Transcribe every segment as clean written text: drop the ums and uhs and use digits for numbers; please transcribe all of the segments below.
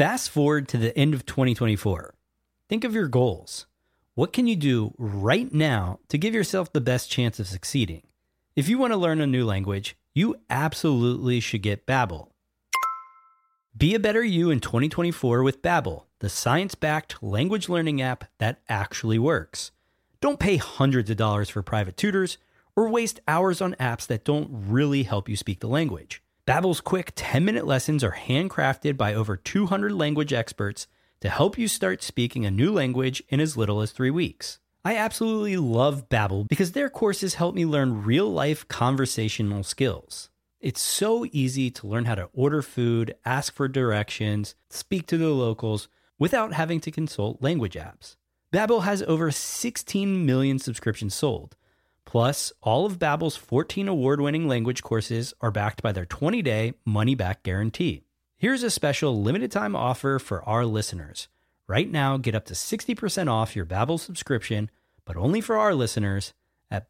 Fast forward to the end of 2024. Think of your goals. What can you do right now to give yourself the best chance of succeeding? If you want to learn a new language, you absolutely should get Babbel. Be a better you in 2024 with Babbel, the science-backed language learning app that actually works. Don't pay hundreds of dollars for private tutors or waste hours on apps that don't really help you speak the language. Babbel's quick 10-minute lessons are handcrafted by over 200 language experts to help you start speaking a new language in as little as 3 weeks. I absolutely love Babbel because their courses help me learn real-life conversational skills. It's so easy to learn how to order food, ask for directions, speak to the locals without having to consult language apps. Babbel has over 16 million subscriptions sold. Plus, all of Babbel's 14 award-winning language courses are backed by their 20-day money-back guarantee. Here's a special limited-time offer for our listeners. Right now, get up to 60% off your Babbel subscription, but only for our listeners at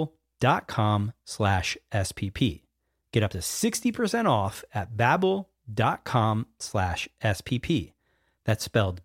babbel.com/SPP. Get up to 60% off at babbel.com/SPP. That's spelled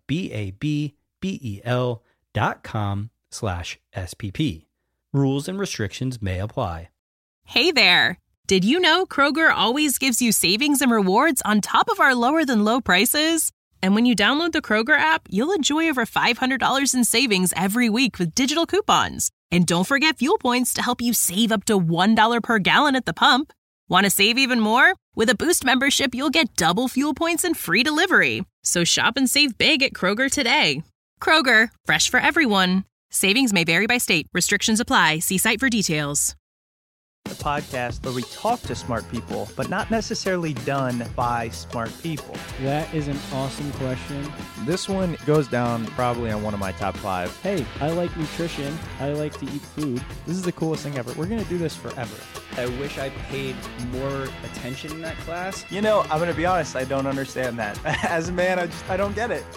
BABBEL.com/SPP. Rules and restrictions may apply. Hey there! Did you know Kroger always gives you savings and rewards on top of our lower-than-low prices? And when you download the Kroger app, you'll enjoy over $500 in savings every week with digital coupons. And don't forget fuel points to help you save up to $1 per gallon at the pump. Want to save even more? With a Boost membership, you'll get double fuel points and free delivery. So shop and save big at Kroger today. Kroger, fresh for everyone. Savings may vary by state. Restrictions apply. See site for details. The podcast where we talk to smart people, but not necessarily done by smart people. That is an awesome question. This one goes down probably on one of my top 5. Hey, I like nutrition. I like to eat food. This is the coolest thing ever. We're going to do this forever. I wish I paid more attention in that class. You know, I'm going to be honest, I don't understand that. As a man, I don't get it.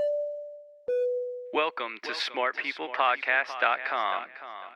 Welcome to smartpeoplepodcast.com.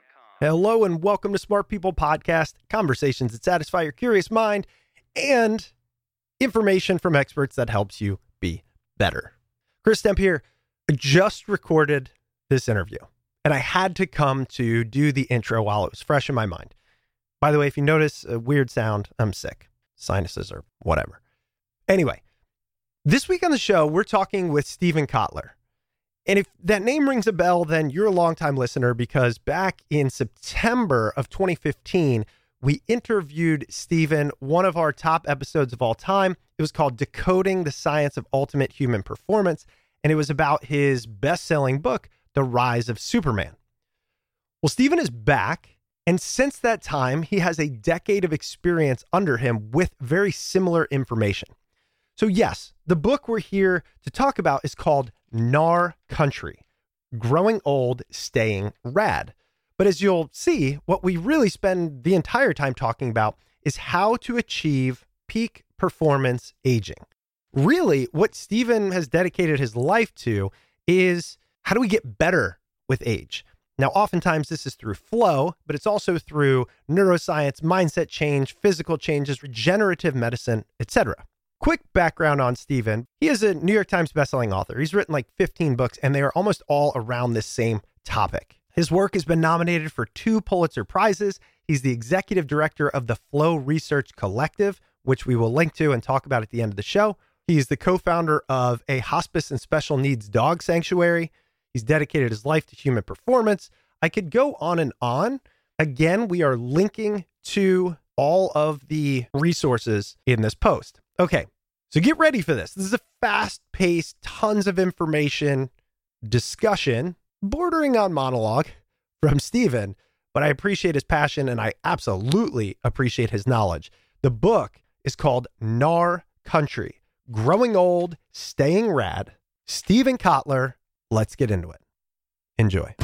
Hello and welcome to Smart People Podcast, conversations that satisfy your curious mind and information from experts that helps you be better. Chris Stemp here. I just recorded this interview and I had to come to do the intro while it was fresh in my mind. By the way, if you notice a weird sound, I'm sick. Sinuses or whatever. Anyway, this week on the show, we're talking with Steven Kotler. And if that name rings a bell, then you're a longtime listener because back in September of 2015, we interviewed Steven, one of our top episodes of all time. It was called Decoding the Science of Ultimate Human Performance, and it was about his best-selling book, The Rise of Superman. Well, Steven is back, and since that time, he has a decade of experience under him with very similar information. So yes, the book we're here to talk about is called Gnar Country, Growing Old, Staying Rad. But as you'll see, what we really spend the entire time talking about is how to achieve peak performance aging. Really, what Steven has dedicated his life to is how do we get better with age? Now, oftentimes this is through flow, but it's also through neuroscience, mindset change, physical changes, regenerative medicine, etc. Quick background on Steven. He is a New York Times bestselling author. He's written like 15 books, and they are almost all around this same topic. His work has been nominated for 2 Pulitzer Prizes. He's the executive director of the Flow Research Collective, which we will link to and talk about at the end of the show. He's the co-founder of a hospice and special needs dog sanctuary. He's dedicated his life to human performance. I could go on and on. Again, we are linking to all of the resources in this post. Okay, so get ready for this. This is a fast-paced, tons of information discussion, bordering on monologue from Steven, but I appreciate his passion and I absolutely appreciate his knowledge. The book is called Gnar Country, Growing Old, Staying Rad. Steven Kotler, let's get into it. Enjoy.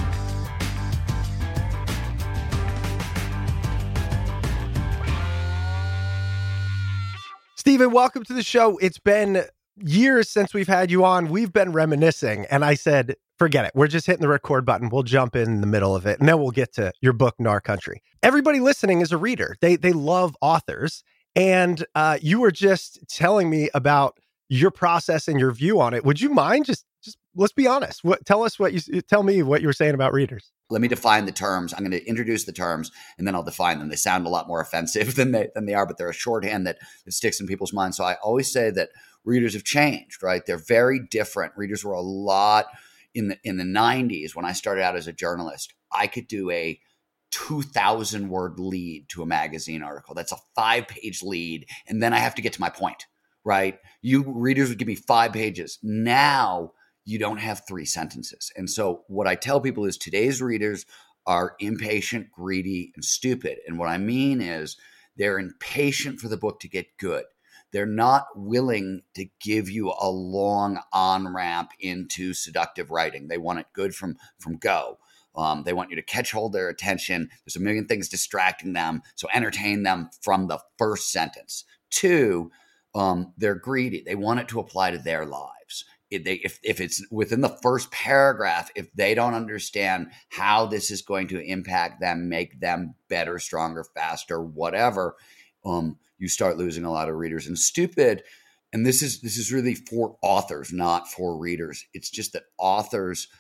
Steven, welcome to the show. It's been years since we've had you on. We've been reminiscing, and I said, forget it. We're just hitting the record button. We'll jump in the middle of it, and then we'll get to your book, Gnar Country. Everybody listening is a reader. They love authors, and you were just telling me about your process and your view on it. Would you mind just let's be honest. Tell me what you were saying about readers. Let me define the terms. I'm going to introduce the terms and then I'll define them. They sound a lot more offensive than they are, but they're a shorthand that sticks in people's minds. So I always say that readers have changed, right? They're very different. Readers were a lot in the 90s when I started out as a journalist. I could do a 2,000 word lead to a magazine article. That's a 5-page lead. And then I have to get to my point, right? You readers would give me 5 pages. Now you don't have 3 sentences. And so what I tell people is today's readers are impatient, greedy, and stupid. And what I mean is they're impatient for the book to get good. They're not willing to give you a long on-ramp into seductive writing. They want it good from go. They want you to hold their attention. There's a million things distracting them. So entertain them from the first sentence. 2, they're greedy. They want it to apply to their lives. If it's within the first paragraph, if they don't understand how this is going to impact them, make them better, stronger, faster, whatever, you start losing a lot of readers. And stupid, and this is really for authors, not for readers. It's just that authors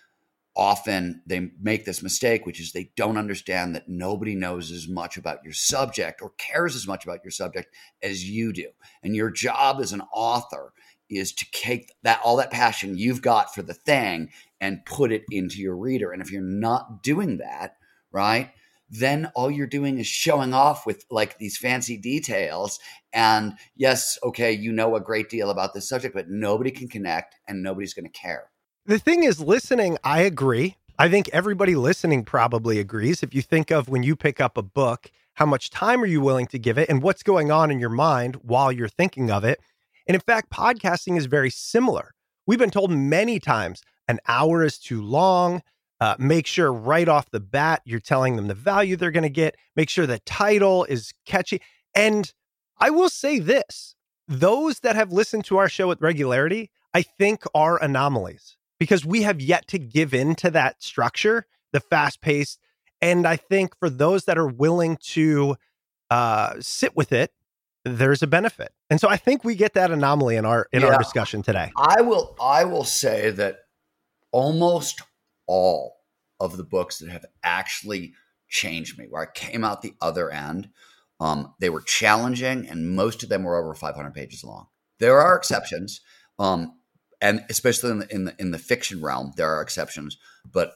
often they make this mistake, which is they don't understand that nobody knows as much about your subject or cares as much about your subject as you do. And your job as an author is to take all that passion you've got for the thing and put it into your reader. And if you're not doing that, right, then all you're doing is showing off with like these fancy details. And yes, okay, you know a great deal about this subject, but nobody can connect and nobody's going to care. The thing is, listening, I agree. I think everybody listening probably agrees. If you think of when you pick up a book, how much time are you willing to give it and what's going on in your mind while you're thinking of it? And in fact, podcasting is very similar. We've been told many times an hour is too long. Make sure right off the bat, you're telling them the value they're going to get. Make sure the title is catchy. And I will say this, those that have listened to our show with regularity, I think are anomalies because we have yet to give in to that structure, the fast paced. And I think for those that are willing to sit with it, there's a benefit. And so I think we get that anomaly in our discussion today. I will say that almost all of the books that have actually changed me, where I came out the other end, they were challenging and most of them were over 500 pages long. There are exceptions, and especially in the fiction realm, there are exceptions, but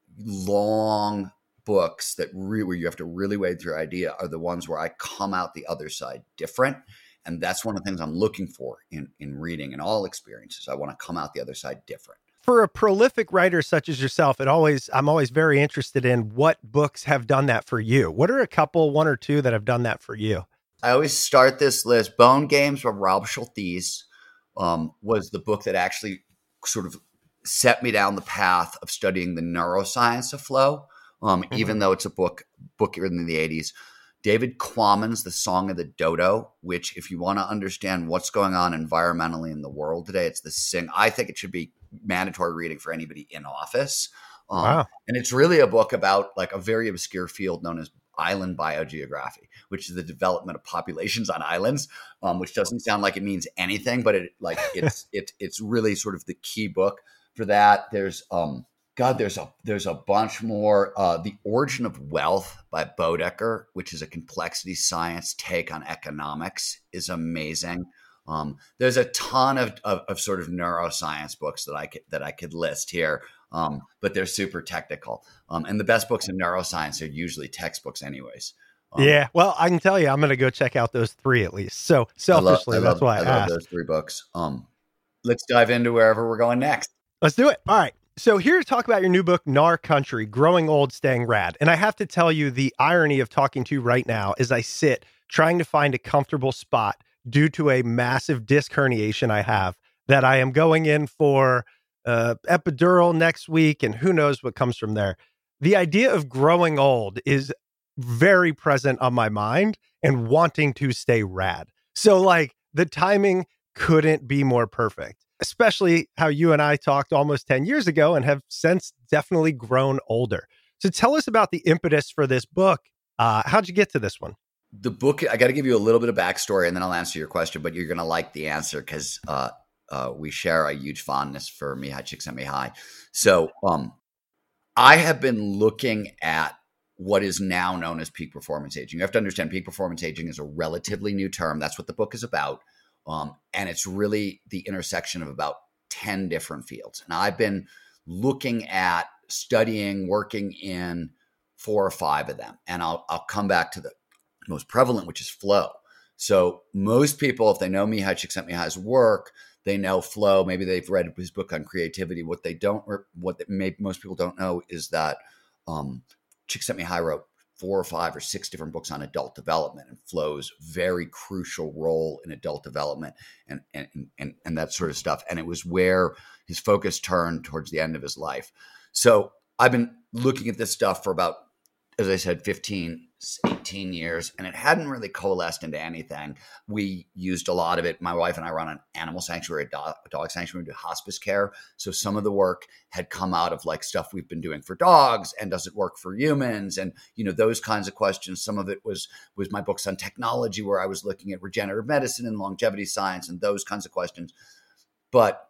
long books that where you have to really wade through idea are the ones where I come out the other side different. And that's one of the things I'm looking for in reading and all experiences. I want to come out the other side different. For a prolific writer such as yourself, I'm always very interested in what books have done that for you. What are a couple, 1 or 2 that have done that for you? I always start this list. Bone Games by Rob Schultes was the book that actually sort of set me down the path of studying the neuroscience of flow. Even though it's a book written in the 80s. David Quammen's The Song of the Dodo, which if you want to understand what's going on environmentally in the world today, I think it should be mandatory reading for anybody in office. Wow. And it's really a book about like a very obscure field known as island biogeography, which is the development of populations on islands, which doesn't sound like it means anything, but it's really sort of the key book for that. There's a bunch more. The Origin of Wealth by Bodecker, which is a complexity science take on economics, is amazing. There's a ton of sort of neuroscience books that I could list here, but they're super technical. And the best books in neuroscience are usually textbooks anyways. Yeah, well, I can tell you, I'm going to go check out those 3 at least. So selfishly, that's why I love those 3 books. Let's dive into wherever we're going next. Let's do it. All right. So here to talk about your new book, Nar Country, Growing Old, Staying Rad. And I have to tell you, the irony of talking to you right now is I sit trying to find a comfortable spot due to a massive disc herniation I have that I am going in for epidural next week, and who knows what comes from there. The idea of growing old is very present on my mind and wanting to stay rad. So like the timing couldn't be more perfect. Especially how you and I talked almost 10 years ago and have since definitely grown older. So tell us about the impetus for this book. How'd you get to this one? The book, I got to give you a little bit of backstory and then I'll answer your question, but you're going to like the answer because we share a huge fondness for Mihai Csikszentmihalyi. So I have been looking at what is now known as peak performance aging. You have to understand peak performance aging is a relatively new term. That's what the book is about. And it's really the intersection of about 10 different fields. And I've been looking at studying, working in 4 or 5 of them. And I'll come back to the most prevalent, which is flow. So most people, if they know Mihai Csikszentmihalyi's work, they know flow. Maybe they've read his book on creativity. What most people don't know is that Csikszentmihalyi wrote 4 or 5 or 6 different books on adult development, and flow's very crucial role in adult development and that sort of stuff. And it was where his focus turned towards the end of his life. So I've been looking at this stuff for about, as I said, 15, 18 years, and it hadn't really coalesced into anything. We used a lot of it. My wife and I run an animal sanctuary, a dog sanctuary, we do hospice care. So some of the work had come out of like stuff we've been doing for dogs, and does it work for humans? And, those kinds of questions. Some of it was my books on technology, where I was looking at regenerative medicine and longevity science and those kinds of questions. But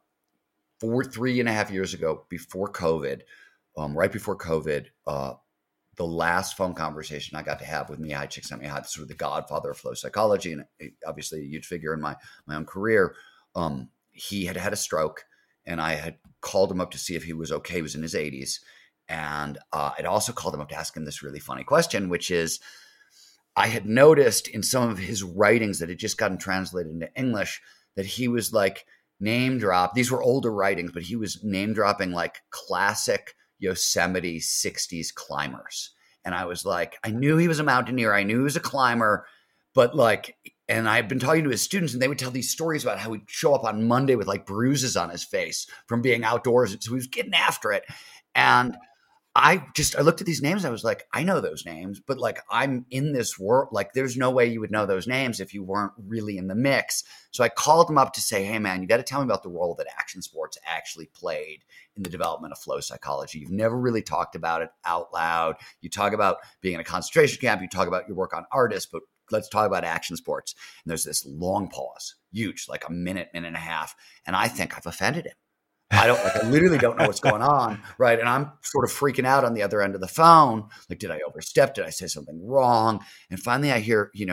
3.5 years ago, before COVID, right before COVID, the last phone conversation I got to have with Mihai Csikszentmihalyi, sort of the godfather of flow psychology, and obviously a huge figure in my own career. He had had a stroke, and I had called him up to see if he was okay. He was in his 80s. And I'd also called him up to ask him this really funny question, which is, I had noticed in some of his writings that had just gotten translated into English that he was like name drop. These were older writings, but he was name dropping like classic Yosemite 60s climbers. And I was like, I knew he was a mountaineer. I knew he was a climber, but like, and I've been talking to his students, and they would tell these stories about how he'd show up on Monday with like bruises on his face from being outdoors. So he was getting after it. And I looked at these names. I was like, I know those names, but like, I'm in this world. Like, there's no way you would know those names if you weren't really in the mix. So I called him up to say, hey man, you got to tell me about the role that action sports actually played in the development of flow psychology. You've never really talked about it out loud. You talk about being in a concentration camp. You talk about your work on artists, but let's talk about action sports. And there's this long pause, huge, like a minute and a half. And I think I've offended him. I literally don't know what's going on. Right. And I'm sort of freaking out on the other end of the phone. Like, did I overstep? Did I say something wrong? And finally I hear, he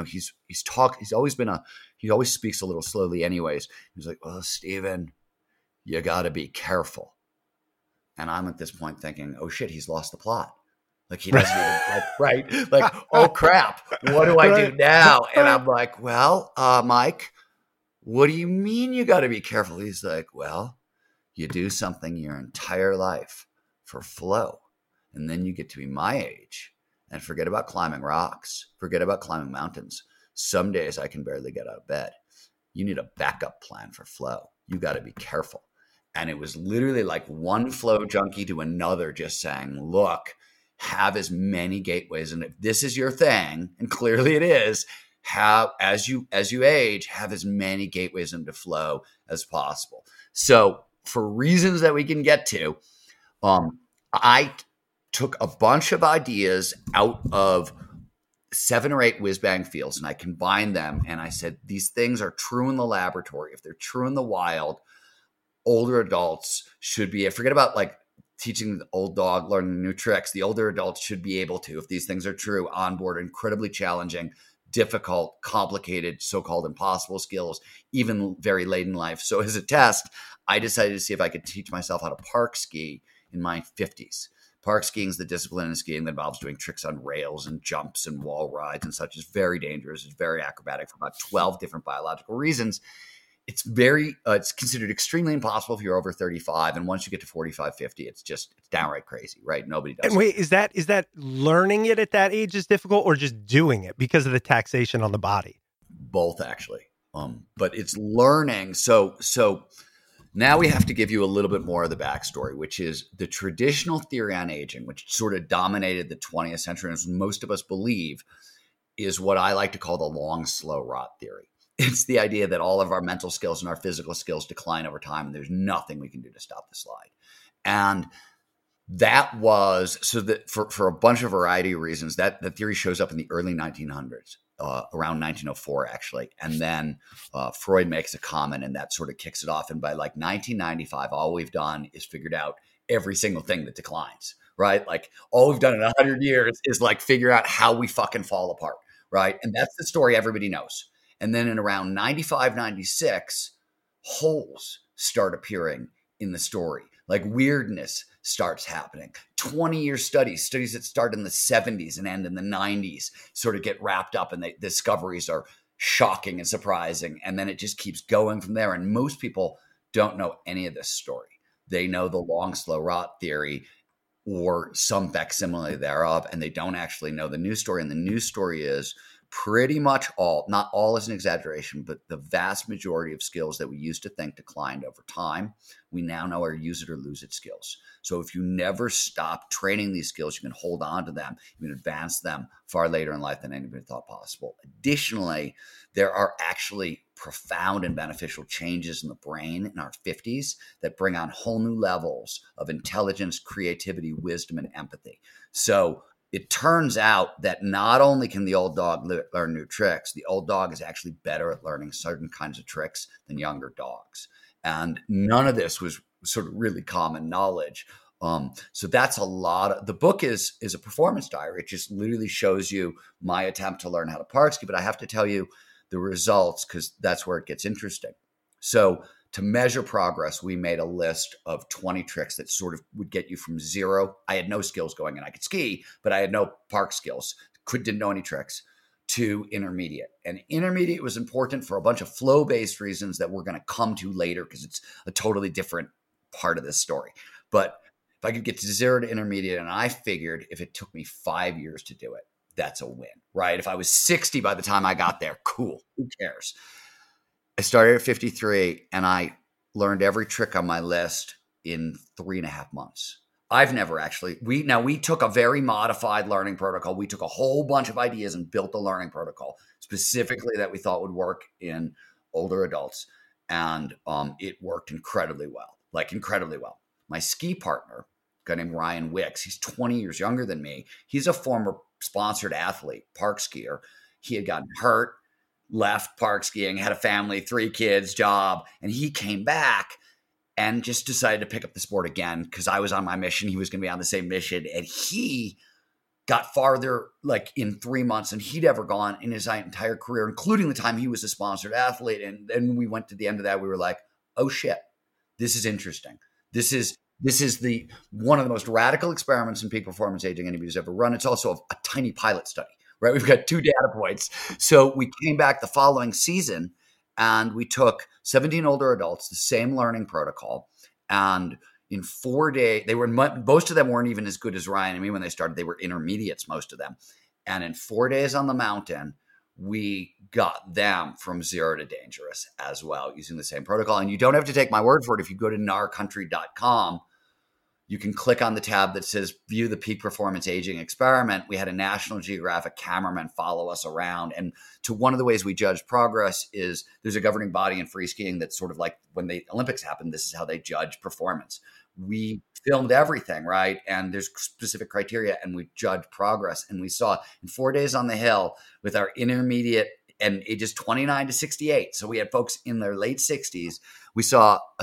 always speaks a little slowly anyways. He's like, well, Stephen, you got to be careful. And I'm at this point thinking, oh shit, he's lost the plot. Like he doesn't even, right? Like, oh crap, what do I do now? And I'm like, well, Mike, what do you mean you got to be careful? He's like, well, you do something your entire life for flow, and then you get to be my age and forget about climbing rocks, forget about climbing mountains. Some days I can barely get out of bed. You need a backup plan for flow. You got to be careful. And it was literally like one flow junkie to another just saying, look, have as many gateways. And if this is your thing, and clearly it is, as you age, have as many gateways into flow as possible. So for reasons that we can get to, I took a bunch of ideas out of 7 or 8 whiz-bang fields, and I combined them. And I said, these things are true in the laboratory. If they're true in the wild, older adults should be, forget about like teaching the old dog learning new tricks. The older adults should be able to, if these things are true, onboard incredibly challenging, difficult, complicated, so-called impossible skills, even very late in life. So as a test, I decided to see if I could teach myself how to park ski in my 50s. Park skiing is the discipline in skiing that involves doing tricks on rails and jumps and wall rides and such. It's very dangerous. It's very acrobatic for about 12 different biological reasons. It's it's considered extremely impossible if you're over 35. And once you get to 45, 50, it's downright crazy, right? Nobody does. And wait, is that learning it at that age is difficult, or just doing it because of the taxation on the body? Both, actually. But it's learning. So now we have to give you a little bit more of the backstory, which is the traditional theory on aging, which sort of dominated the 20th century, as most of us believe, is what I like to call the long, slow rot theory. It's the idea that all of our mental skills and our physical skills decline over time, and there's nothing we can do to stop the slide. And that was so that for a bunch of variety of reasons, that the theory shows up in the early 1900s. around 1904, actually. And then Freud makes a comment, and that sort of kicks it off. And by like 1995, all we've done is figured out every single thing that declines, right? Like all we've done in 100 years is like figure out how we fucking fall apart, right? And that's the story everybody knows. And then in around 95, 96, holes start appearing in the story. Like weirdness starts happening. 20-year studies that start in the 70s and end in the 90s sort of get wrapped up, and the discoveries are shocking and surprising. And then it just keeps going from there. And most people don't know any of this story. They know the long, slow rot theory or some facsimile thereof, and they don't actually know the news story. And the news story is pretty much all, not all is an exaggeration, but the vast majority of skills that we used to think declined over time, we now know are use it or lose it skills. So if you never stop training these skills, you can hold on to them, you can advance them far later in life than anybody thought possible. Additionally, there are actually profound and beneficial changes in the brain in our 50s that bring on whole new levels of intelligence, creativity, wisdom, and empathy. So it turns out that not only can the old dog learn new tricks, the old dog is actually better at learning certain kinds of tricks than younger dogs. And none of this was sort of really common knowledge. So that's a lot of, the book is a performance diary. It just literally shows you my attempt to learn how to park ski, but I have to tell you the results because that's where it gets interesting. So to measure progress, we made a list of 20 tricks that sort of would get you from zero. I had no skills going in. I could ski, but I had no park skills. Didn't know any tricks, to intermediate. And intermediate was important for a bunch of flow-based reasons that we're going to come to later because it's a totally different part of this story. But if I could get to zero to intermediate, and I figured if it took me 5 years to do it, that's a win, right? If I was 60 by the time I got there, cool, who cares? I started at 53 and I learned every trick on my list in 3.5 months. I've never actually, we took a very modified learning protocol. We took a whole bunch of ideas and built a learning protocol specifically that we thought would work in older adults. And it worked incredibly well. My ski partner, a guy named Ryan Wicks, he's 20 years younger than me. He's a former sponsored athlete, park skier. He had gotten hurt, left park skiing, had a family, 3 kids, job, and he came back and just decided to pick up the sport again because I was on my mission. He was going to be on the same mission, and he got farther like in 3 months than he'd ever gone in his entire career, including the time he was a sponsored athlete. And then we went to the end of that. We were like, oh shit, this is interesting. This is the one of the most radical experiments in peak performance aging anybody's ever run. It's also a tiny pilot study. Right, we've got 2 data points. So we came back the following season and we took 17 older adults, the same learning protocol. And in 4 days, most of them weren't even as good as Ryan and me when they started. They were intermediates, most of them. And in 4 days on the mountain, we got them from zero to dangerous as well using the same protocol. And you don't have to take my word for it. If you go to narcountry.com, you can click on the tab that says view the peak performance aging experiment. We had a National Geographic cameraman follow us around. And to one of the ways we judge progress is there's a governing body in free skiing that's sort of like when the Olympics happened, this is how they judge performance. We filmed everything, right? And there's specific criteria and we judge progress. And we saw in 4 days on the hill with our intermediate and ages 29 to 68. So we had folks in their late 60s. We saw a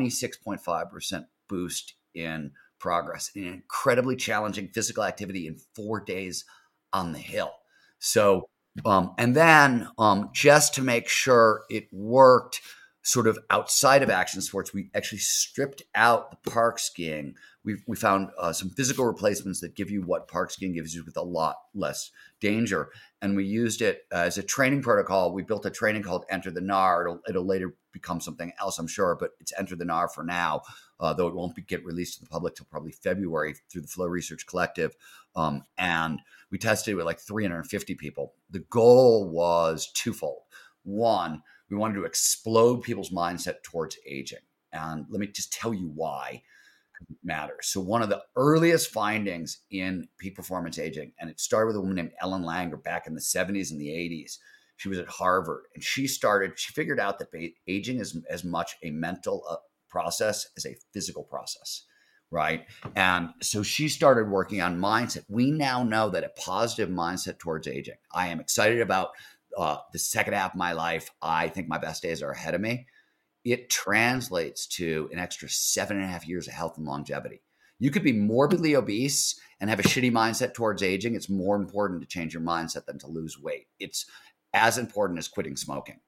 26.5% boost in progress, an incredibly challenging physical activity in 4 days on the hill. So, and then just to make sure it worked sort of outside of action sports, we actually stripped out the park skiing. We found some physical replacements that give you what park skiing gives you with a lot less danger. And we used it as a training protocol. We built a training called Enter the NAR. It'll later become something else, I'm sure, but it's Enter the NAR for now, though it won't get released to the public till probably February through the Flow Research Collective. And we tested it with like 350 people. The goal was twofold. One, we wanted to explode people's mindset towards aging. And let me just tell you why it matters. So one of the earliest findings in peak performance aging, and it started with a woman named Ellen Langer back in the 70s and the 80s. She was at Harvard, and she figured out that aging is as much a mental process as a physical process. right? And so she started working on mindset. We now know that a positive mindset towards aging. I am excited about the second half of my life. I think my best days are ahead of me. It translates to an extra 7.5 years of health and longevity. You could be morbidly obese and have a shitty mindset towards aging. It's more important to change your mindset than to lose weight. It's as important as quitting smoking.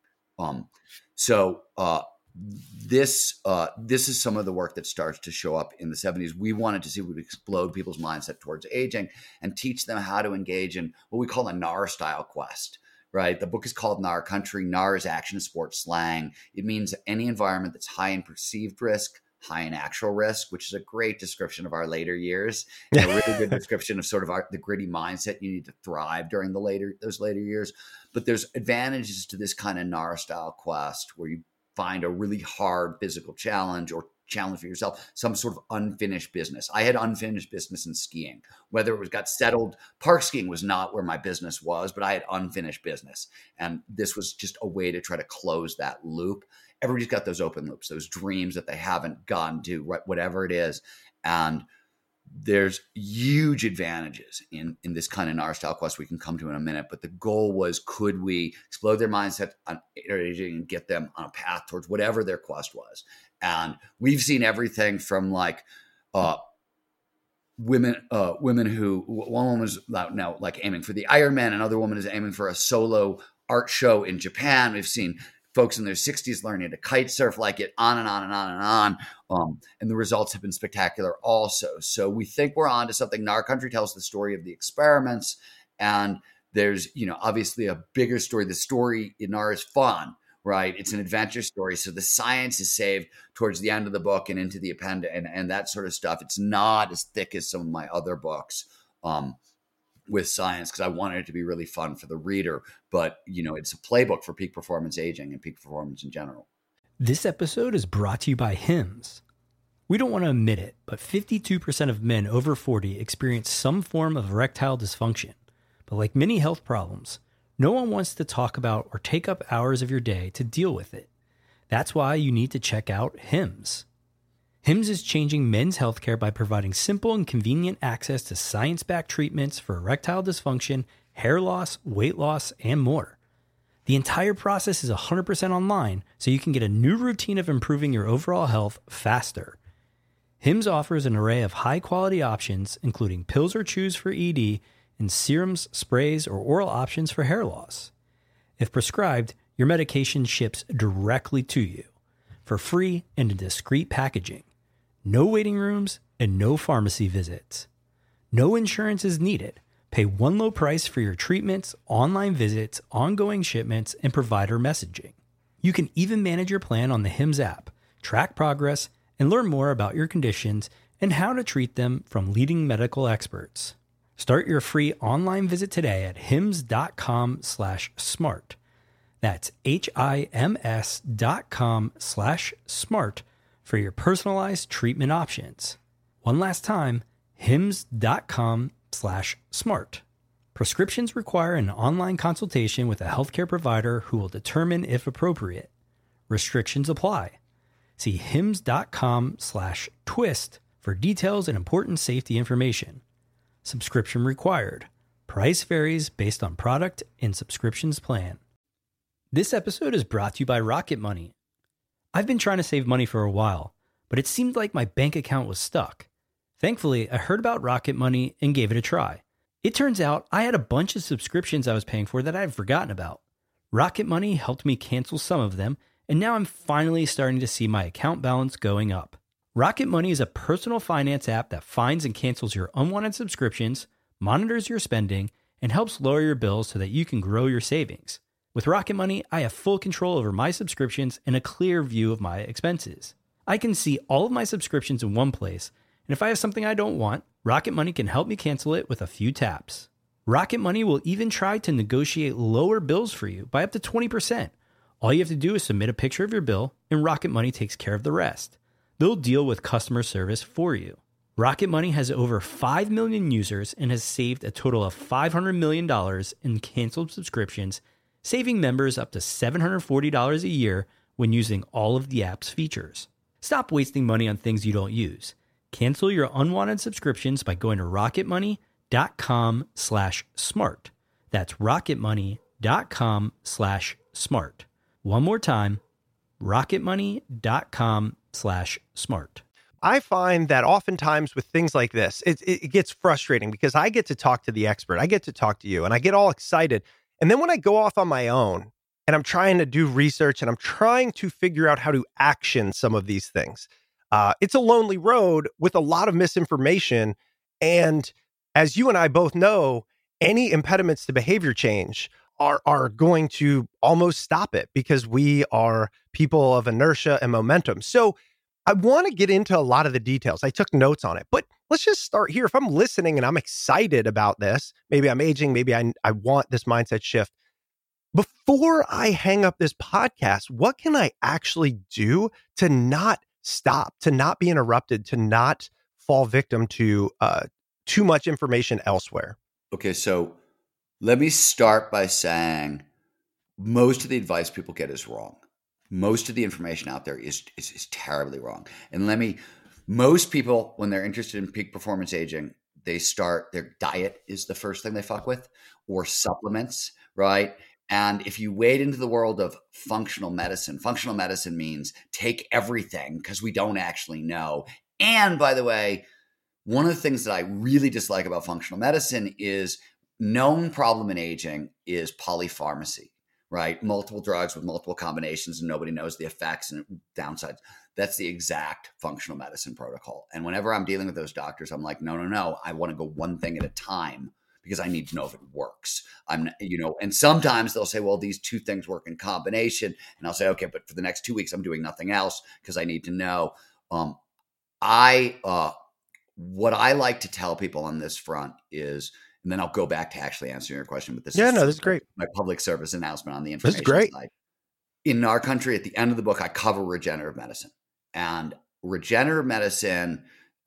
This is some of the work that starts to show up in the 70s. We wanted to see would explode people's mindset towards aging and teach them how to engage in what we call a NAR style quest, right? The book is called NAR Country. NAR is action sport slang. It means any environment that's high in perceived risk, high in actual risk, which is a great description of our later years, and a really good description of sort of the gritty mindset you need to thrive during those later years. But there's advantages to this kind of NAR style quest where you find a really hard physical challenge or challenge for yourself, some sort of unfinished business. I had unfinished business in skiing, whether it was got settled. Park skiing was not where my business was, but I had unfinished business. And this was just a way to try to close that loop. Everybody's got those open loops, those dreams that they haven't gotten to, whatever it is. And there's huge advantages in this kind of NAR style quest we can come to in a minute. But the goal was, could we explode their mindset on aging and get them on a path towards whatever their quest was? And we've seen everything from like women who, one woman was now like aiming for the Ironman, another woman is aiming for a solo art show in Japan. We've seen folks in their 60s learning to kite surf, like it, on and on and on and on. And the results have been spectacular also. So we think we're on to something. NAR Country tells the story of the experiments. And there's, obviously a bigger story. The story in NAR is fun, right? It's an adventure story. So the science is saved towards the end of the book and into the appendix and that sort of stuff. It's not as thick as some of my other books. With science, because I wanted it to be really fun for the reader. But, it's a playbook for peak performance aging and peak performance in general. This episode is brought to you by Hims. We don't want to admit it, but 52% of men over 40 experience some form of erectile dysfunction. But like many health problems, no one wants to talk about or take up hours of your day to deal with it. That's why you need to check out Hims. Hims is changing men's healthcare by providing simple and convenient access to science-backed treatments for erectile dysfunction, hair loss, weight loss, and more. The entire process is 100% online, so you can get a new routine of improving your overall health faster. Hims offers an array of high-quality options, including pills or chews for ED, and serums, sprays, or oral options for hair loss. If prescribed, your medication ships directly to you for free and in discreet packaging. No waiting rooms and no pharmacy visits. No insurance is needed. Pay one low price for your treatments, online visits, ongoing shipments, and provider messaging. You can even manage your plan on the Hims app, track progress, and learn more about your conditions and how to treat them from leading medical experts. Start your free online visit today at hims.com/smart. That's HIMS.com/smart for your personalized treatment options. One last time, hims.com/smart. Prescriptions require an online consultation with a healthcare provider who will determine if appropriate. Restrictions apply. See hims.com/twist for details and important safety information. Subscription required. Price varies based on product and subscriptions plan. This episode is brought to you by Rocket Money. I've been trying to save money for a while, but it seemed like my bank account was stuck. Thankfully, I heard about Rocket Money and gave it a try. It turns out I had a bunch of subscriptions I was paying for that I had forgotten about. Rocket Money helped me cancel some of them, and now I'm finally starting to see my account balance going up. Rocket Money is a personal finance app that finds and cancels your unwanted subscriptions, monitors your spending, and helps lower your bills so that you can grow your savings. With Rocket Money, I have full control over my subscriptions and a clear view of my expenses. I can see all of my subscriptions in one place, and if I have something I don't want, Rocket Money can help me cancel it with a few taps. Rocket Money will even try to negotiate lower bills for you by up to 20%. All you have to do is submit a picture of your bill, and Rocket Money takes care of the rest. They'll deal with customer service for you. Rocket Money has over 5 million users and has saved a total of $500 million in canceled subscriptions, saving members up to $740 a year when using all of the app's features. Stop wasting money on things you don't use. Cancel your unwanted subscriptions by going to rocketmoney.com/smart. That's rocketmoney.com/smart. One more time, rocketmoney.com/smart. I find that oftentimes with things like this, it gets frustrating because I get to talk to the expert. I get to talk to you and I get all excited. And then when I go off on my own and I'm trying to do research and I'm trying to figure out how to action some of these things, it's a lonely road with a lot of misinformation. And as you and I both know, any impediments to behavior change are going to almost stop it because we are people of inertia and momentum. So I want to get into a lot of the details. I took notes on it, but let's just start here. If I'm listening and I'm excited about this, maybe I'm aging, maybe I want this mindset shift. Before I hang up this podcast, what can I actually do to not stop, to not be interrupted, to not fall victim to too much information elsewhere? Okay, so let me start by saying most of the advice people get is wrong. Most of the information out there is terribly wrong. And most people, when they're interested in peak performance aging, they start, their diet is the first thing they fuck with, or supplements, right? And if you wade into the world of functional medicine means take everything because we don't actually know. And by the way, one of the things that I really dislike about functional medicine is known problem in aging is polypharmacy, right? Multiple drugs with multiple combinations and nobody knows the effects and downsides. That's the exact functional medicine protocol. And whenever I'm dealing with those doctors, I'm like, no. I want to go one thing at a time because I need to know if it works. And sometimes they'll say, well, these two things work in combination. And I'll say, okay, but for the next 2 weeks, I'm doing nothing else because I need to know. What I like to tell people on this front is, and then I'll go back to actually answering your question, but this is great. My public service announcement on the information This is great. side. In our country, at the end of the book, I cover regenerative medicine. And regenerative medicine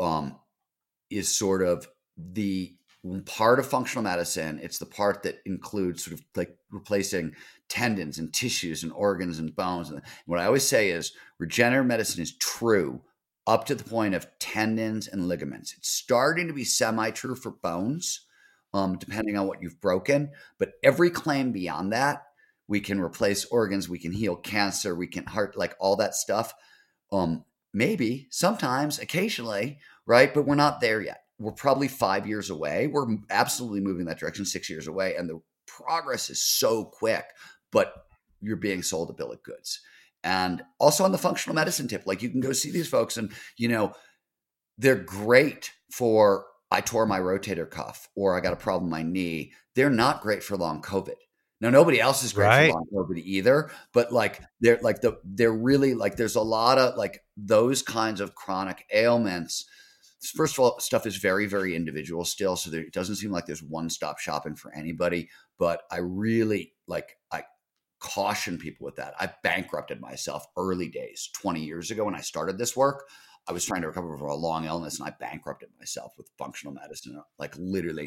is sort of the part of functional medicine. It's the part that includes sort of like replacing tendons and tissues and organs and bones. And what I always say is regenerative medicine is true up to the point of tendons and ligaments. It's starting to be semi-true for bones, depending on what you've broken. But every claim beyond that, we can replace organs, we can heal cancer, we can heart, like all that stuff. Maybe, sometimes, occasionally, right? But we're not there yet. We're probably 5 years away. We're absolutely moving that direction, 6 years away. And the progress is so quick, but you're being sold a bill of goods. And also on the functional medicine tip, like you can go see these folks and, they're great for, I tore my rotator cuff or I got a problem in my knee. They're not great for long COVID. Now, nobody else is great for long COVID either, but they're really like, there's a lot of like those kinds of chronic ailments. First of all, stuff is very, very individual still. So it doesn't seem like there's one-stop shopping for anybody, but I really I caution people with that. I bankrupted myself early days, 20 years ago when I started this work. I was trying to recover from a long illness and I bankrupted myself with functional medicine, like literally.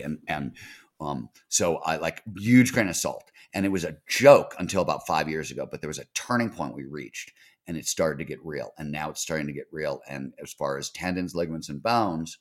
So I like huge grain of salt. And it was a joke until about 5 years ago, but there was a turning point we reached and it started to get real. And now it's starting to get real. And as far as tendons, ligaments, and bones,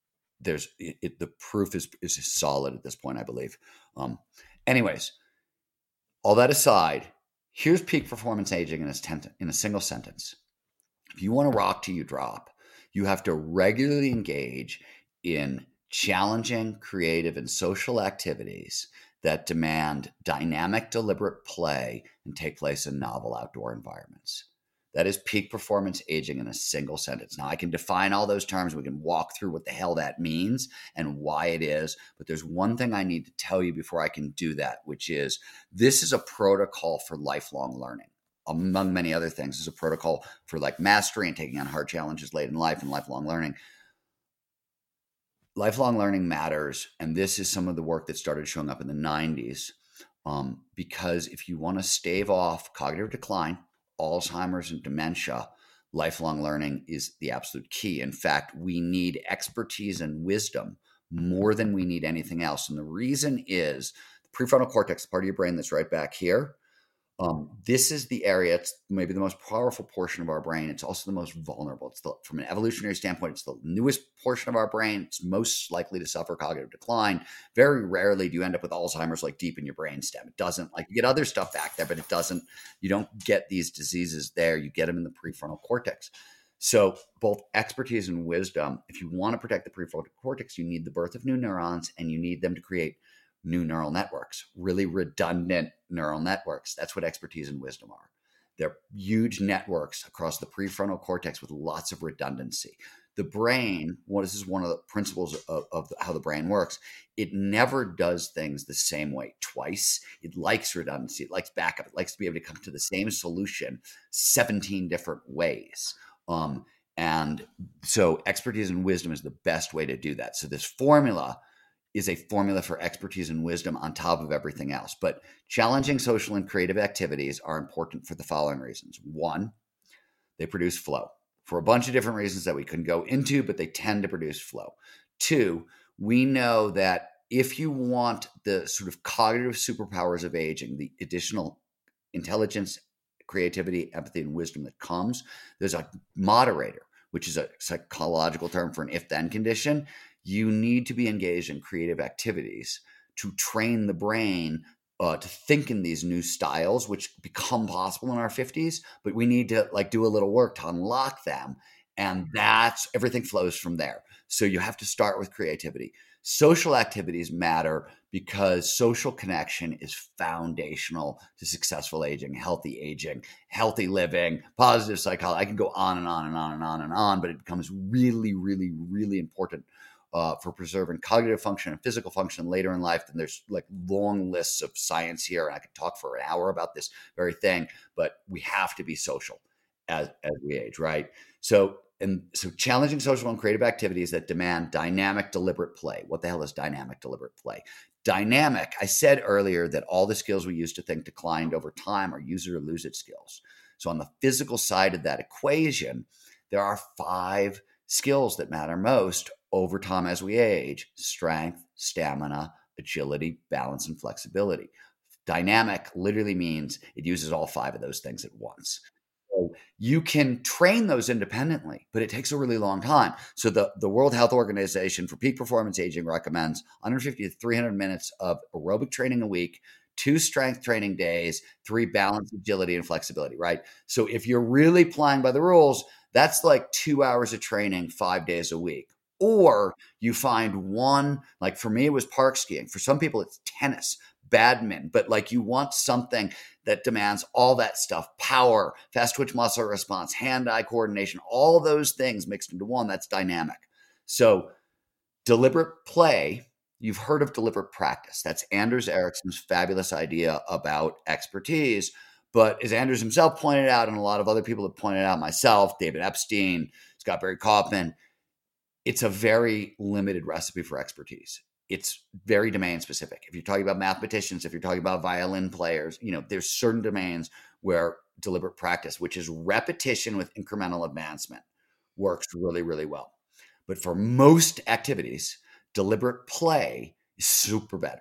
the proof is solid at this point, I believe. Anyways, all that aside, here's peak performance aging in a single sentence. If you want to rock till you drop, you have to regularly engage in challenging, creative, and social activities that demand dynamic, deliberate play and take place in novel outdoor environments. That is peak performance aging in a single sentence. Now, I can define all those terms. We can walk through what the hell that means and why it is. But there's one thing I need to tell you before I can do that, which is this is a protocol for lifelong learning. Among many other things, is a protocol for like mastery and taking on hard challenges late in life and lifelong learning. Lifelong learning matters. And this is some of the work that started showing up in the 90s. Because if you want to stave off cognitive decline, Alzheimer's and dementia, lifelong learning is the absolute key. In fact, we need expertise and wisdom more than we need anything else. And the reason is the prefrontal cortex, the part of your brain that's right back here, This is the area, it's maybe the most powerful portion of our brain. It's also the most vulnerable. From an evolutionary standpoint, it's the newest portion of our brain. It's most likely to suffer cognitive decline. Very rarely do you end up with Alzheimer's like deep in your brainstem. It doesn't, like, you get other stuff back there, but you don't get these diseases there. You get them in the prefrontal cortex. So both expertise and wisdom, if you want to protect the prefrontal cortex, you need the birth of new neurons, and you need them to create new neural networks, really redundant neural networks. That's what expertise and wisdom are. They're huge networks across the prefrontal cortex with lots of redundancy. The brain, this is one of the principles of how the brain works. It never does things the same way twice. It likes redundancy. It likes backup. It likes to be able to come to the same solution 17 different ways. And so expertise and wisdom is the best way to do that. So this formula is a formula for expertise and wisdom on top of everything else. But challenging social and creative activities are important for the following reasons. One, they produce flow for a bunch of different reasons that we couldn't go into, but they tend to produce flow. Two, we know that if you want the sort of cognitive superpowers of aging, the additional intelligence, creativity, empathy, and wisdom that comes, there's a moderator, which is a psychological term for an if-then condition. You need to be engaged in creative activities to train the brain to think in these new styles, which become possible in our 50s, but we need to do a little work to unlock them. And that's, everything flows from there. So you have to start with creativity. Social activities matter because social connection is foundational to successful aging, healthy living, positive psychology. I can go on and on and on and on and on, but it becomes really, really, really important for preserving cognitive function and physical function later in life. And there's long lists of science here, and I could talk for an hour about this very thing, but we have to be social as we age, right? So challenging social and creative activities that demand dynamic, deliberate play. What the hell is dynamic, deliberate play? Dynamic, I said earlier that all the skills we used to think declined over time are use it or lose it skills. So on the physical side of that equation, there are 5 skills that matter most over time as we age: strength, stamina, agility, balance, and flexibility. Dynamic literally means it uses all 5 of those things at once. So you can train those independently, but it takes a really long time. So the World Health Organization for Peak Performance Aging recommends 150 to 300 minutes of aerobic training a week, 2 strength training days, 3 balance, agility, and flexibility, right? So if you're really playing by the rules, that's 2 hours of training 5 days a week. Or you find one, for me, it was park skiing. For some people, it's tennis, badminton, but you want something that demands all that stuff: power, fast twitch muscle response, hand-eye coordination, all those things mixed into one. That's dynamic. So deliberate play, you've heard of deliberate practice. That's Anders Ericsson's fabulous idea about expertise. But as Anders himself pointed out, and a lot of other people have pointed out, myself, David Epstein, Scott Barry Kaufman, it's a very limited recipe for expertise. It's very domain specific. If you're talking about mathematicians, if you're talking about violin players, there's certain domains where deliberate practice, which is repetition with incremental advancement, works really, really well. But for most activities, deliberate play is super better,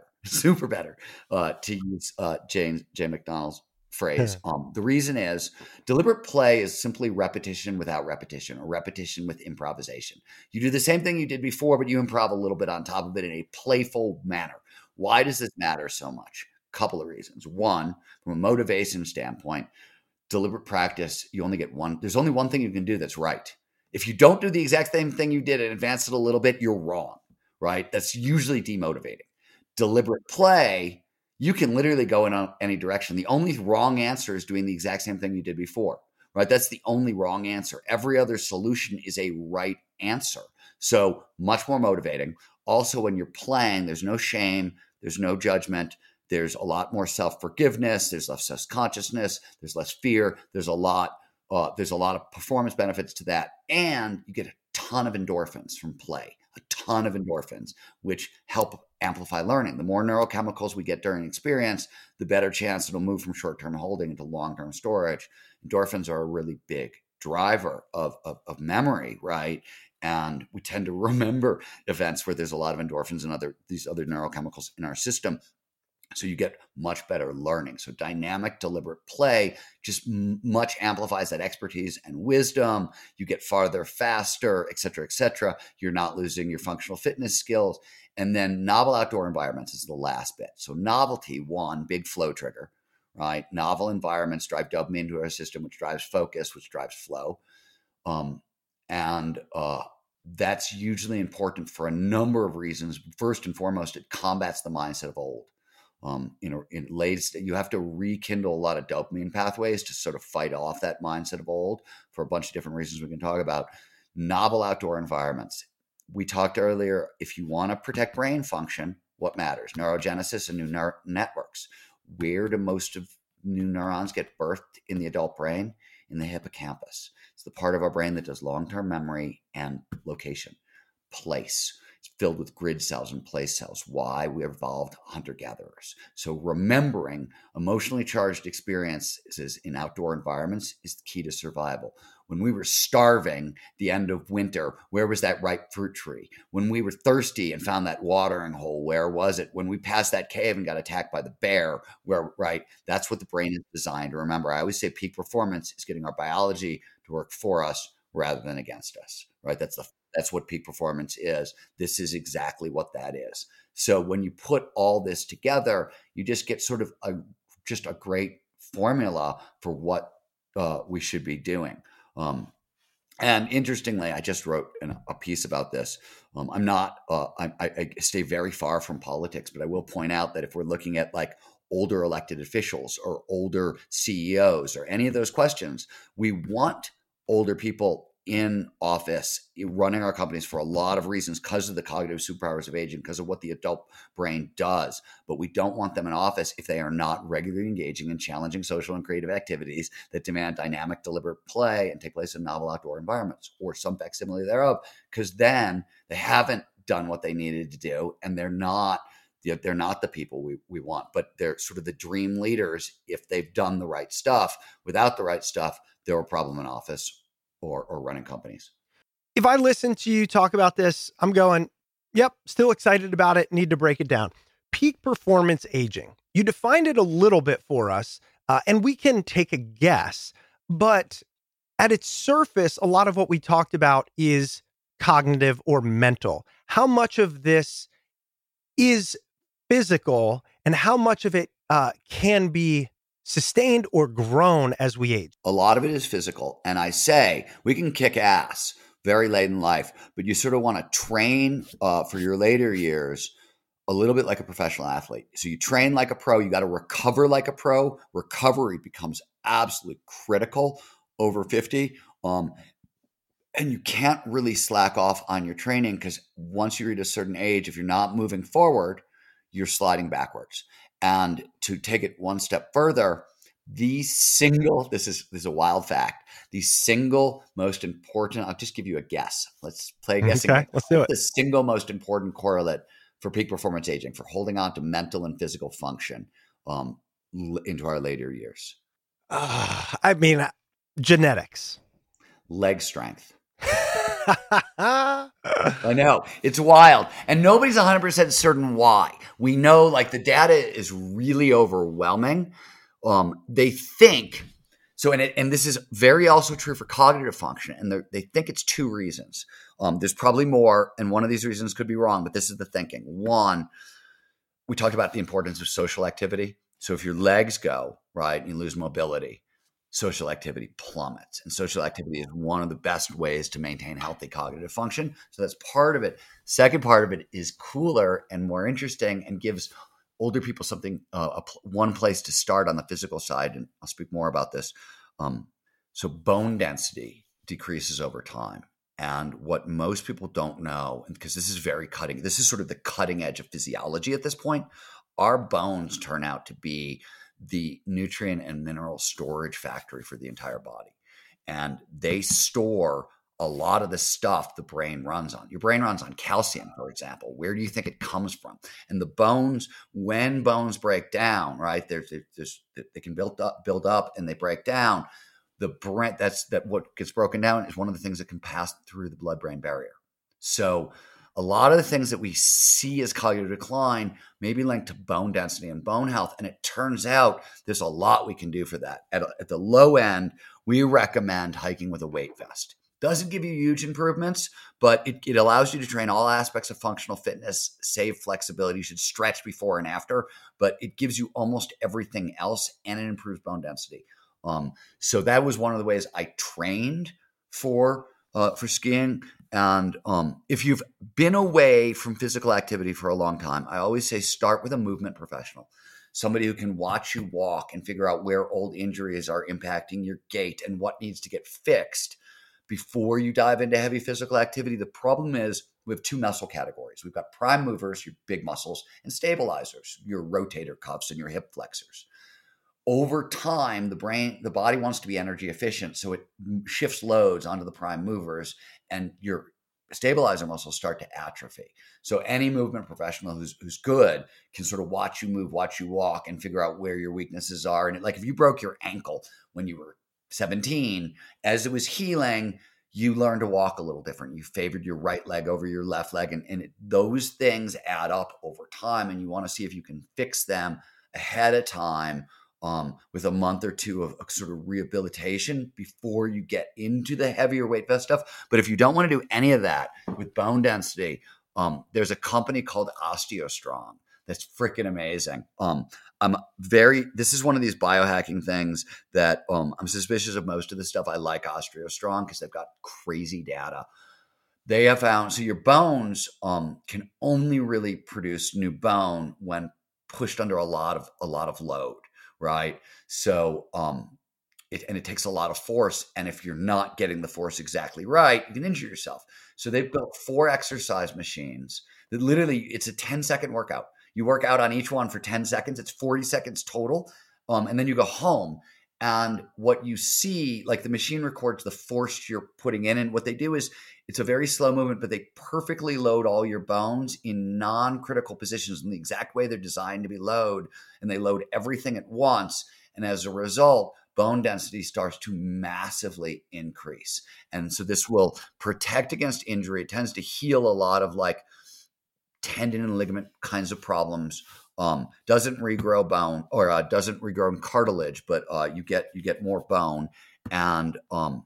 to use James J. McDonald's phrase. The reason is deliberate play is simply repetition without repetition, or repetition with improvisation. You do the same thing you did before, but you improv a little bit on top of it in a playful manner. Why does this matter so much? A couple of reasons. One, from a motivation standpoint, deliberate practice, you only get one. There's only one thing you can do that's right. If you don't do the exact same thing you did and advance it a little bit, you're wrong, right? That's usually demotivating. Deliberate play, you can literally go in any direction. The only wrong answer is doing the exact same thing you did before, right? That's the only wrong answer. Every other solution is a right answer. So much more motivating. Also, when you're playing, there's no shame, there's no judgment, there's a lot more self-forgiveness, there's less self-consciousness, there's less fear, there's a lot of performance benefits to that, and you get a ton of endorphins from play. A ton of endorphins, which help amplify learning. The more neurochemicals we get during experience, the better chance it'll move from short-term holding into long-term storage. Endorphins are a really big driver of memory, right? And we tend to remember events where there's a lot of endorphins and these other neurochemicals in our system. So you get much better learning. So dynamic, deliberate play just much amplifies that expertise and wisdom. You get farther faster, et cetera, et cetera. You're not losing your functional fitness skills. And then novel outdoor environments is the last bit. So novelty, one, big flow trigger, right? Novel environments drive dopamine into our system, which drives focus, which drives flow. That's hugely important for a number of reasons. First and foremost, it combats the mindset of old. You have to rekindle a lot of dopamine pathways to sort of fight off that mindset of old for a bunch of different reasons we can talk about. Novel outdoor environments. We talked earlier, if you want to protect brain function, what matters? Neurogenesis and new networks. Where do most of new neurons get birthed in the adult brain? In the hippocampus. It's the part of our brain that does long-term memory and location. Place. It's filled with grid cells and place cells. Why? We evolved hunter-gatherers. So remembering emotionally charged experiences in outdoor environments is the key to survival. When we were starving the end of winter, where was that ripe fruit tree? When we were thirsty and found that watering hole, where was it? When we passed that cave and got attacked by the bear, right? That's what the brain is designed to remember. I always say peak performance is getting our biology to work for us rather than against us, right? That's what peak performance is. This is exactly what that is. So when you put all this together, you just get sort of a great formula for what we should be doing. And interestingly, I just wrote a piece about this. I stay very far from politics, but I will point out that if we're looking at like older elected officials or older CEOs or any of those questions, we want older people in office running our companies for a lot of reasons because of the cognitive superpowers of aging, because of what the adult brain does. But we don't want them in office if they are not regularly engaging in challenging social and creative activities that demand dynamic, deliberate play and take place in novel outdoor environments or some facsimile thereof, because then they haven't done what they needed to do and they're not the people we want, but they're sort of the dream leaders if they've done the right stuff. Without the right stuff, they're a problem in office or running companies. If I listen to you talk about this, I'm going, yep, still excited about it, need to break it down. Peak performance aging. You defined it a little bit for us, and we can take a guess, but at its surface, a lot of what we talked about is cognitive or mental. How much of this is physical and how much of it can be sustained or grown as we age? A lot of it is physical. And I say we can kick ass very late in life, but you sort of want to train for your later years a little bit like a professional athlete. So you train like a pro, you got to recover like a pro. Recovery becomes absolutely critical over 50. And you can't really slack off on your training because once you reach a certain age, if you're not moving forward, you're sliding backwards. And to take it one step further, this is a wild fact, the single most important, I'll just give you a guess. Let's play a guessing game. Let's do it. The single most important correlate for peak performance aging, for holding on to mental and physical function into our later years. Genetics. Leg strength. I know, it's wild. And nobody's 100% certain why. We know like the data is really overwhelming. They think, so, and this is very also true for cognitive function. And they think it's two reasons. There's probably more, and one of these reasons could be wrong, but this is the thinking. One, we talked about the importance of social activity. So if your legs go, right, and you lose mobility, social activity plummets. And social activity is one of the best ways to maintain healthy cognitive function. So that's part of it. Second part of it is cooler and more interesting and gives older people something, one place to start on the physical side. And I'll speak more about this. So bone density decreases over time. And what most people don't know, because this is this is sort of the cutting edge of physiology at this point, our bones turn out to be the nutrient and mineral storage factory for the entire body. And they store a lot of the stuff the brain runs on. Your brain runs on calcium, for example. Where do you think it comes from? And the bones, when bones break down, right, they can build up and they break down. The brain, what gets broken down is one of the things that can pass through the blood-brain barrier. So a lot of the things that we see as cognitive decline may be linked to bone density and bone health. And it turns out there's a lot we can do for that. At the low end, we recommend hiking with a weight vest. Doesn't give you huge improvements, but it allows you to train all aspects of functional fitness, save flexibility. You should stretch before and after, but it gives you almost everything else, and it improves bone density. So that was one of the ways I trained for skiing. And if you've been away from physical activity for a long time, I always say start with a movement professional. Somebody who can watch you walk and figure out where old injuries are impacting your gait and what needs to get fixed before you dive into heavy physical activity. The problem is we have two muscle categories. We've got prime movers, your big muscles, and stabilizers, your rotator cuffs and your hip flexors. Over time, the body wants to be energy efficient, so it shifts loads onto the prime movers, and your stabilizer muscles start to atrophy. So any movement professional who's good can sort of watch you move, watch you walk, and figure out where your weaknesses are. And like if you broke your ankle when you were 17, as it was healing, you learned to walk a little different. You favored your right leg over your left leg, and those things add up over time, and you want to see if you can fix them ahead of time with a month or two of sort of rehabilitation before you get into the heavier weight vest stuff. But if you don't want to do any of that with bone density, there's a company called OsteoStrong that's freaking amazing. This is one of these biohacking things that I'm suspicious of most of the stuff. I like OsteoStrong because they've got crazy data. They have found, so your bones can only really produce new bone when pushed under a lot of load, right? So it takes a lot of force. And if you're not getting the force exactly right, you can injure yourself. So they've built 4 exercise machines that literally, it's a 10-second workout. You work out on each one for 10 seconds. It's 40 seconds total. And then you go home. And what you see, like the machine records the force you're putting in. And what they do is it's a very slow movement, but they perfectly load all your bones in non-critical positions in the exact way they're designed to be loaded. And they load everything at once. And as a result, bone density starts to massively increase. And so this will protect against injury. It tends to heal a lot of like tendon and ligament kinds of problems. Doesn't regrow bone or doesn't regrow cartilage, but you get more bone. And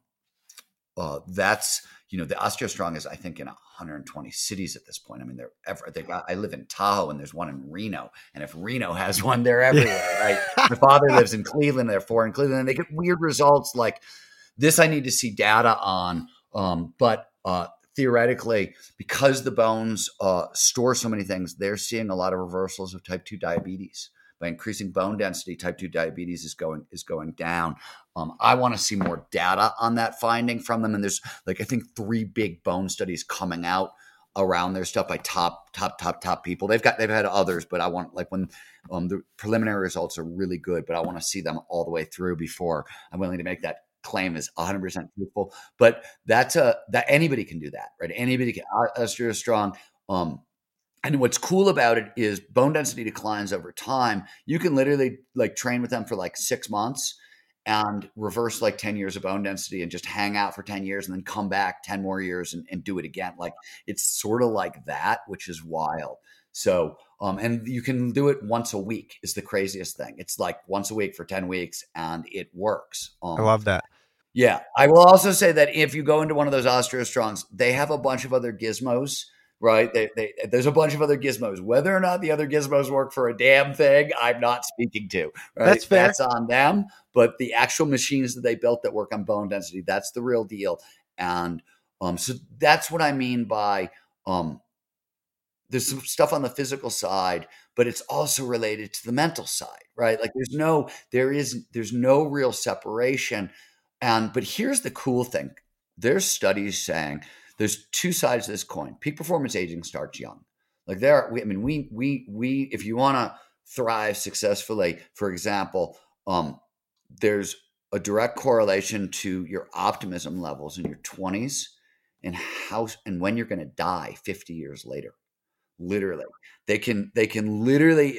that's, the OsteoStrong is, I think, in 120 cities at this point. I mean, I live in Tahoe and there's one in Reno. And if Reno has one, they're everywhere, right? My father lives in Cleveland, therefore in Cleveland, and they get weird results like this. I need to see data on, but theoretically, because the bones store so many things, they're seeing a lot of reversals of type 2 diabetes. By increasing bone density, type 2 diabetes is going down. I want to see more data on that finding from them. And there's I think 3 big bone studies coming out around their stuff by top people. They've had others, but I want when the preliminary results are really good, but I want to see them all the way through before I'm willing to make that claim is 100% truthful. But that anybody can do that, right? Anybody can. OsteoStrong. And what's cool about it is bone density declines over time. You can literally train with them for 6 months and reverse 10 years of bone density and just hang out for 10 years and then come back 10 more years and do it again. It's sort of like that, which is wild. So, and you can do it once a week is the craziest thing. It's once a week for 10 weeks and it works. I love that. Yeah. I will also say that if you go into one of those OsteoStrongs, they have a bunch of other gizmos, right? There's a bunch of other gizmos. Whether or not the other gizmos work for a damn thing, I'm not speaking to. Right? That's fair. That's on them. But the actual machines that they built that work on bone density, that's the real deal. And so that's what I mean by there's some stuff on the physical side, but it's also related to the mental side, right? There's no real separation. But here's the cool thing. There's studies saying there's 2 sides to this coin. Peak performance aging starts young. If you want to thrive successfully, for example, there's a direct correlation to your optimism levels in your 20s and when you're going to die 50 years later. Literally, they can literally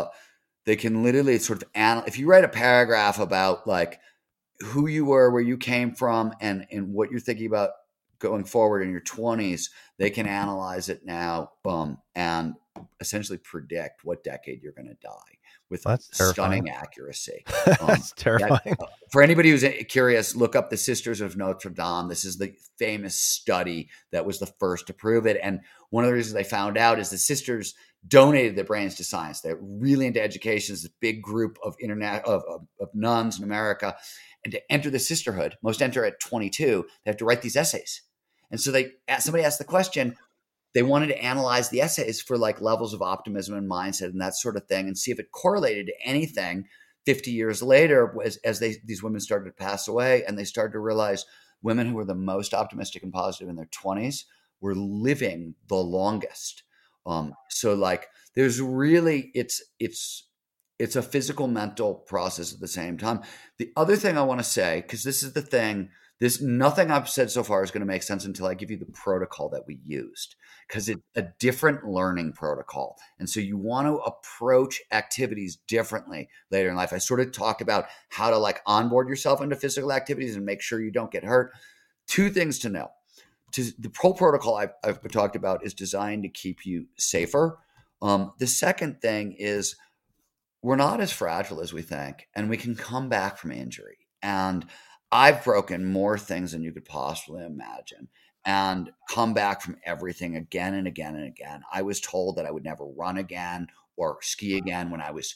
sort of if you write a paragraph about who you were, where you came from, and what you're thinking about going forward in your 20s, they can analyze it now and essentially predict what decade you're going to die with stunning accuracy. That's terrifying. For anybody who's curious, look up the Sisters of Notre Dame. This is the famous study that was the first to prove it. And one of the reasons they found out is the sisters donated their brains to science. They're really into education. It's a big group of nuns in America. And to enter the sisterhood, most enter at 22, they have to write these essays. And so somebody asked the question, they wanted to analyze the essays for like levels of optimism and mindset and that sort of thing and see if it correlated to anything 50 years later as these women started to pass away. And they started to realize women who were the most optimistic and positive in their 20s were living the longest. So like there's really, it's a physical, mental process at the same time. The other thing I want to say, because this is the thing, nothing I've said so far is going to make sense until I give you the protocol that we used, because it's a different learning protocol. And so you want to approach activities differently later in life. I sort of talked about how to like onboard yourself into physical activities and make sure you don't get hurt. Two things to know. The whole protocol I've talked about is designed to keep you safer. The second thing is we're not as fragile as we think, and we can come back from injury. And I've broken more things than you could possibly imagine and come back from everything again and again and again. I was told that I would never run again or ski again when I was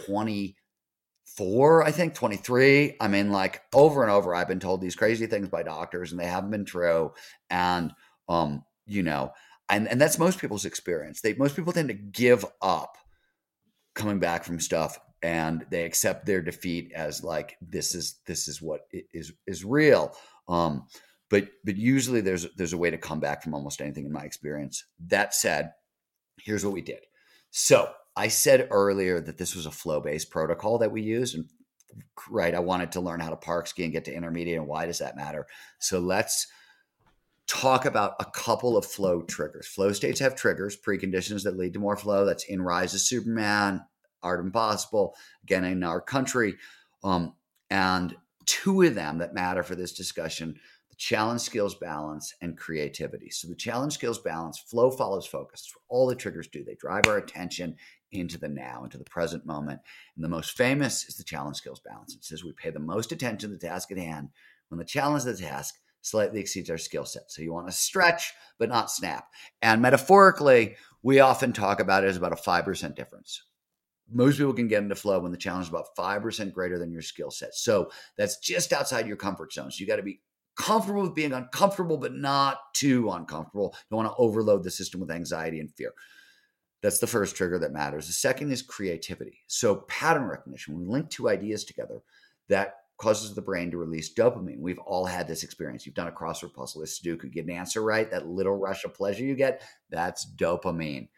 24, I think 23. I mean, like over and over, I've been told these crazy things by doctors and they haven't been true. And, and that's most people's experience. Most people tend to give up coming back from stuff, and they accept their defeat as like this is what is real. But usually there's a way to come back from almost anything in my experience. That said, here's what we did. So I said earlier that this was a flow-based protocol that we used, and right, I wanted to learn how to park ski and get to intermediate, and why does that matter? So let's talk about a couple of flow triggers. Flow states have triggers, preconditions that lead to more flow. That's in Rise of Superman, Art of Impossible, again, in Our Country. And two of them that matter for this discussion, the challenge, skills, balance, and creativity. So the challenge, skills, balance, flow follows focus. That's what all the triggers do. They drive our attention into the now, into the present moment. And the most famous is the challenge, skills, balance. It says we pay the most attention to the task at hand when the challenge of the task slightly exceeds our skill set. So you want to stretch, but not snap. And metaphorically, we often talk about it as about a 5% difference. Most people can get into flow when the challenge is about 5% greater than your skill set. So that's just outside your comfort zone. So you got to be comfortable with being uncomfortable, but not too uncomfortable. You don't want to overload the system with anxiety and fear. That's the first trigger that matters. The second is creativity. So pattern recognition. When we link two ideas together, that causes the brain to release dopamine. We've all had this experience. You've done a crossword puzzle, a Sudoku, get an answer right, that little rush of pleasure you get, that's dopamine.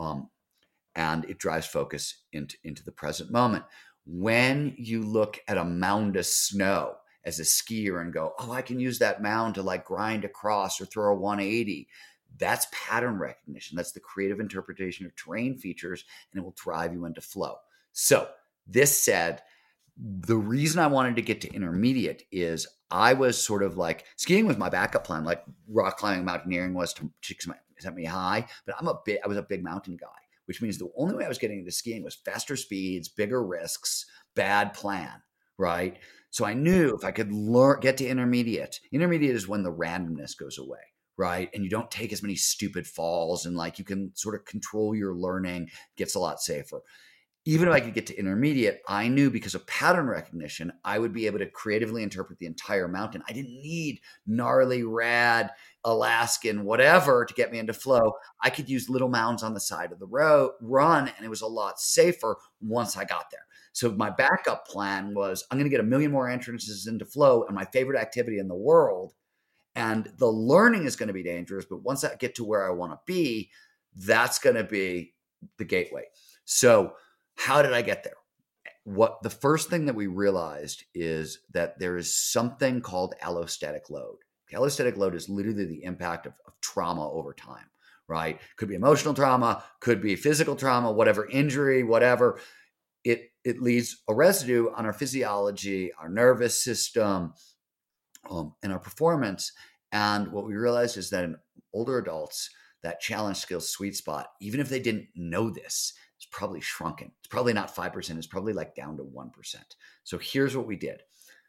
And it drives focus into the present moment. When you look at a mound of snow as a skier and go, oh, I can use that mound to like grind across or throw a 180, that's pattern recognition. That's the creative interpretation of terrain features, and it will drive you into flow. So this said, the reason I wanted to get to intermediate is I was sort of like, skiing was my backup plan, like rock climbing, mountaineering was to set me high, but I was a big mountain guy, which means the only way I was getting into skiing was faster speeds, bigger risks, bad plan, right? So I knew if I could get to intermediate is when the randomness goes away, right? And you don't take as many stupid falls, and like you can sort of control your learning, gets a lot safer. Even if I could get to intermediate, I knew because of pattern recognition, I would be able to creatively interpret the entire mountain. I didn't need gnarly, rad, Alaskan, whatever to get me into flow. I could use little mounds on the side of the road, run, and it was a lot safer once I got there. So my backup plan was I'm going to get 1 million more entrances into flow and my favorite activity in the world. And the learning is going to be dangerous, but once I get to where I want to be, that's going to be the gateway. So how did I get there? The first thing that we realized is that there is something called allostatic load. Allostatic load is literally the impact of trauma over time, right? Could be emotional trauma, could be physical trauma, whatever, injury, whatever. It leaves a residue on our physiology, our nervous system, and our performance. And what we realized is that in older adults, that challenge skills sweet spot, even if they didn't know this, is probably shrunken. It's probably not 5%. It's probably like down to 1%. So here's what we did.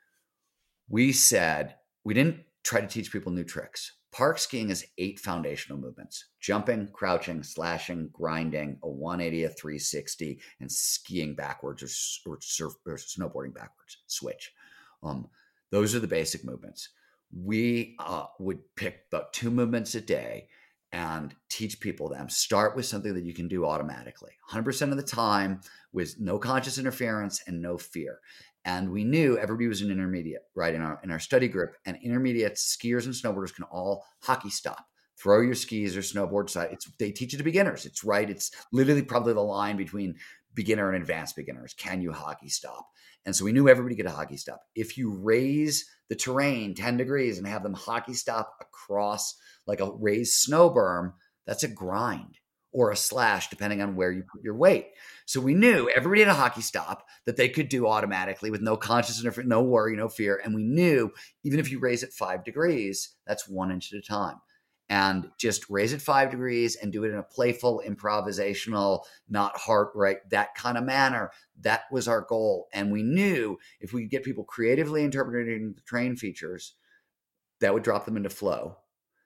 We said, we didn't try to teach people new tricks. Park skiing is 8 foundational movements: jumping, crouching, slashing, grinding, a 180, a 360, and skiing backwards or snowboarding backwards, switch. Those are the basic movements. We would pick about 2 movements a day and teach people them. Start with something that you can do automatically, 100% of the time, with no conscious interference and no fear. And we knew everybody was an intermediate, right, in our study group. And intermediate skiers and snowboarders can all hockey stop. Throw your skis or snowboard side. They teach it to beginners. It's right. It's literally probably the line between beginner and advanced beginners. Can you hockey stop? And so we knew everybody could hockey stop. If you raise the terrain 10 degrees and have them hockey stop across like a raised snow berm, that's a grind or a slash, depending on where you put your weight. So we knew everybody had a hockey stop that they could do automatically with no conscious interference, no worry, no fear. And we knew even if you raise it 5 degrees, that's 1 inch at a time. And just raise it 5 degrees and do it in a playful, improvisational, not heart right, that kind of manner. That was our goal. And we knew if we could get people creatively interpreting the terrain features, that would drop them into flow.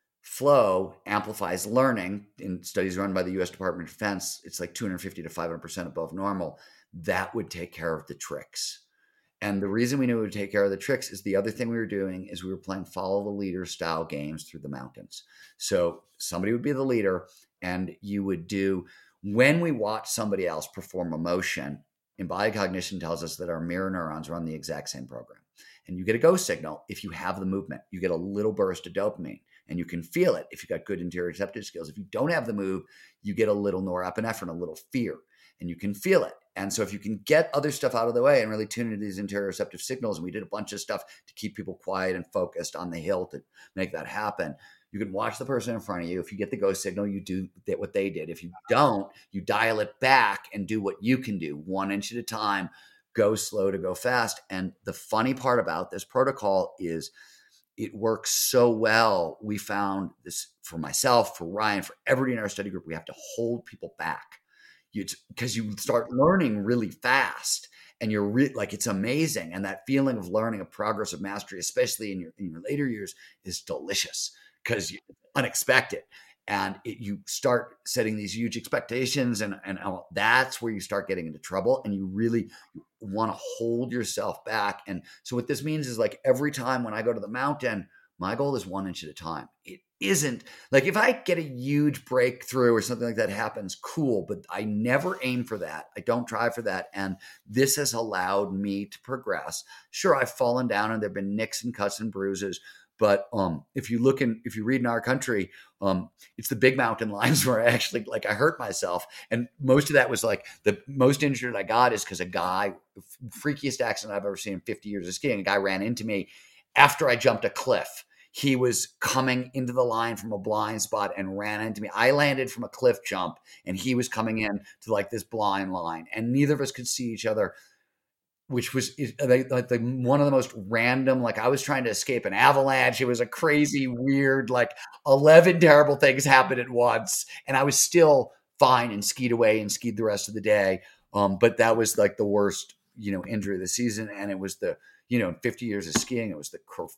Flow amplifies learning. In studies run by the U.S. Department of Defense, it's like 250 to 500% above normal. That would take care of the tricks. And the reason we knew it would take care of the tricks is the other thing we were doing is we were playing follow the leader style games through the mountains. So somebody would be the leader, and you would do, when we watch somebody else perform a motion, embodied cognition tells us that our mirror neurons run the exact same program. And you get a go signal if you have the movement. You get a little burst of dopamine, and you can feel it if you've got good interoceptive skills. If you don't have the move, you get a little norepinephrine, a little fear, and you can feel it. And so if you can get other stuff out of the way and really tune into these interoceptive signals, and we did a bunch of stuff to keep people quiet and focused on the hill to make that happen, you can watch the person in front of you. If you get the go signal, you do what they did. If you don't, you dial it back and do what you can do, 1 inch at a time, go slow to go fast. And the funny part about this protocol is it works so well. We found this for myself, for Ryan, for everybody in our study group, we have to hold people back. Because you start learning really fast, and you're like, it's amazing. And that feeling of learning, of progress, of mastery, especially in your later years, is delicious because it's unexpected. And you start setting these huge expectations, and that's where you start getting into trouble, and you really want to hold yourself back. And so what this means is, like, every time when I go to the mountain, my goal is 1 inch at a time. It isn't like if I get a huge breakthrough or something like that happens, cool, but I never aim for that. I don't try for that. And this has allowed me to progress. Sure, I've fallen down and there've been nicks and cuts and bruises. But if you read in our country, it's the big mountain lines where I hurt myself. And most of that was like the most injured I got is because a guy, freakiest accident I've ever seen in 50 years of skiing, a guy ran into me after I jumped a cliff. He was coming into the line from a blind spot and ran into me. I landed from a cliff jump, and he was coming in to like this blind line, and neither of us could see each other, which was like one of the most random, like I was trying to escape an avalanche. It was a crazy, weird, like 11 terrible things happened at once. And I was still fine and skied away and skied the rest of the day. But that was like the worst, injury of the season. And it was in 50 years of skiing, it was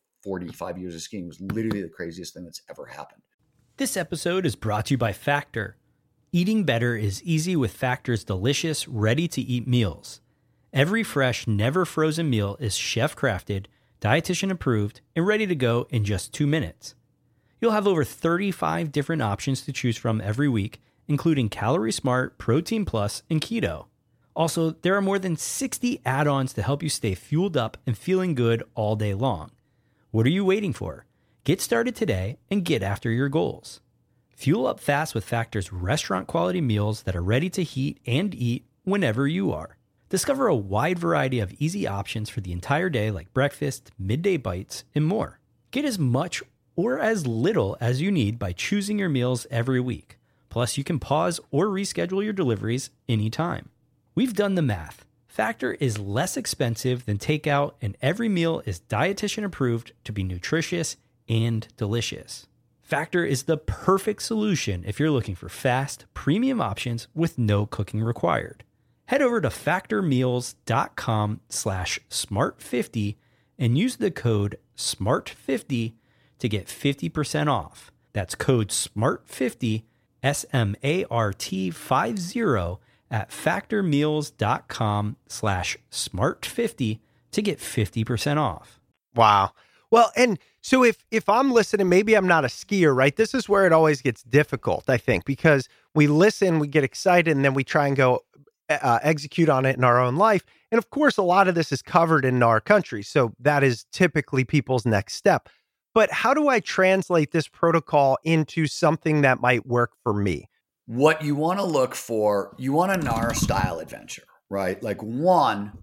45 years of skiing was literally the craziest thing that's ever happened. This episode is brought to you by Factor. Eating better is easy with Factor's delicious, ready-to-eat meals. Every fresh, never frozen meal is chef-crafted, dietitian approved, and ready to go in just 2 minutes. You'll have over 35 different options to choose from every week, including Calorie Smart, Protein Plus, and Keto. Also, there are more than 60 add-ons to help you stay fueled up and feeling good all day long. What are you waiting for? Get started today and get after your goals. Fuel up fast with Factor's restaurant-quality meals that are ready to heat and eat whenever you are. Discover a wide variety of easy options for the entire day, like breakfast, midday bites, and more. Get as much or as little as you need by choosing your meals every week. Plus, you can pause or reschedule your deliveries anytime. We've done the math. Factor is less expensive than takeout, and every meal is dietitian approved to be nutritious and delicious. Factor is the perfect solution if you're looking for fast, premium options with no cooking required. Head over to factormeals.com/smart50 and use the code SMART50 to get 50% off. That's code SMART50, SMART50 at factormeals.com/smart50 to get 50% off. Wow. Well, and so if I'm listening, maybe I'm not a skier, right? This is where it always gets difficult, I think, because we listen, we get excited, and then we try and go execute on it in our own life. And of course, a lot of this is covered in our country. So that is typically people's next step. But how do I translate this protocol into something that might work for me? What you want to look for, you want a NAR style adventure, right? Like one,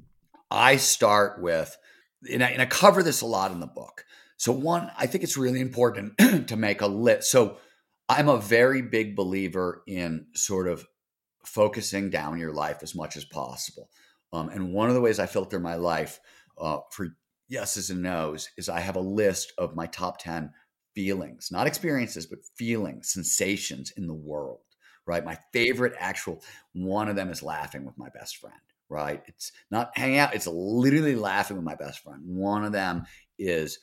I start with, and I cover this a lot in the book. So one, I think it's really important to make a list. So I'm a very big believer in sort of focusing down your life as much as possible. And one of the ways I filter my life for yeses and nos is I have a list of my top 10 feelings, not experiences, but feelings, sensations in the world, right? My favorite one of them is laughing with my best friend, right? It's not hanging out. It's literally laughing with my best friend. One of them is,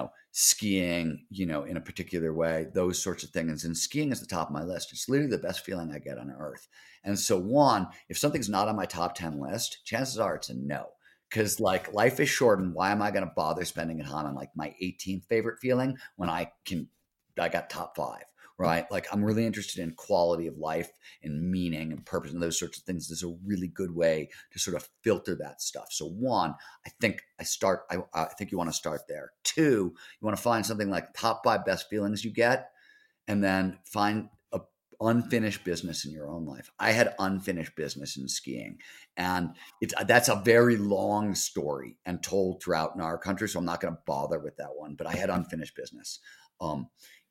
skiing, in a particular way, those sorts of things. And skiing is the top of my list. It's literally the best feeling I get on earth. And so one, if something's not on my top 10 list, chances are it's a no. Because life is short, and why am I going to bother spending time on my 18th favorite feeling when I got top 5, right? I'm really interested in quality of life and meaning and purpose and those sorts of things. There's a really good way to sort of filter that stuff. So one, I think you want to start there. Two, you want to find something like top 5 best feelings you get, and then find unfinished business in your own life. I had unfinished business in skiing, and that's a very long story and told throughout in our country. So I'm not going to bother with that one, but I had unfinished business. And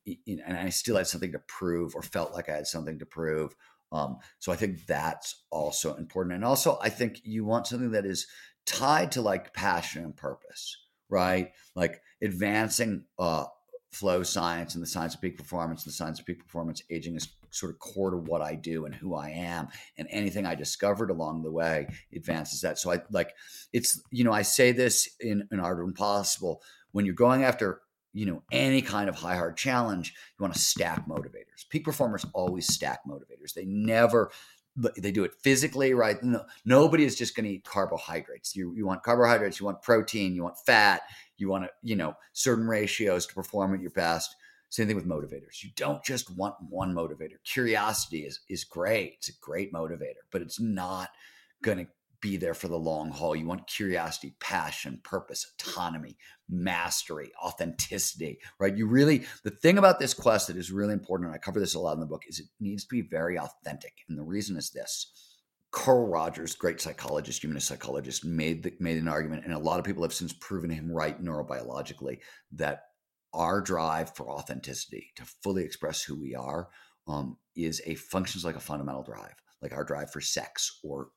I still had something to prove, or felt like I had something to prove. So I think that's also important. And also I think you want something that is tied to passion and purpose, right? Advancing, flow science and the science of peak performance. The science of peak performance aging is sort of core to what I do and who I am, and anything I discovered along the way advances that. So I say this in Art of Impossible, when you're going after, any kind of hard challenge, you want to stack motivators. Peak performers always stack motivators. They do it physically, right? No, nobody is just going to eat carbohydrates. You want carbohydrates, you want protein, you want fat, you want certain ratios to perform at your best. Same thing with motivators. You don't just want one motivator. Curiosity is great. It's a great motivator, but it's not going to be there for the long haul. You want curiosity, passion, purpose, autonomy, mastery, authenticity, right? The thing about this quest that is really important, and I cover this a lot in the book, is it needs to be very authentic. And the reason is this. Carl Rogers, great psychologist, humanist psychologist, made an argument, and a lot of people have since proven him right neurobiologically, that our drive for authenticity, to fully express who we are, functions like a fundamental drive, like our drive for sex or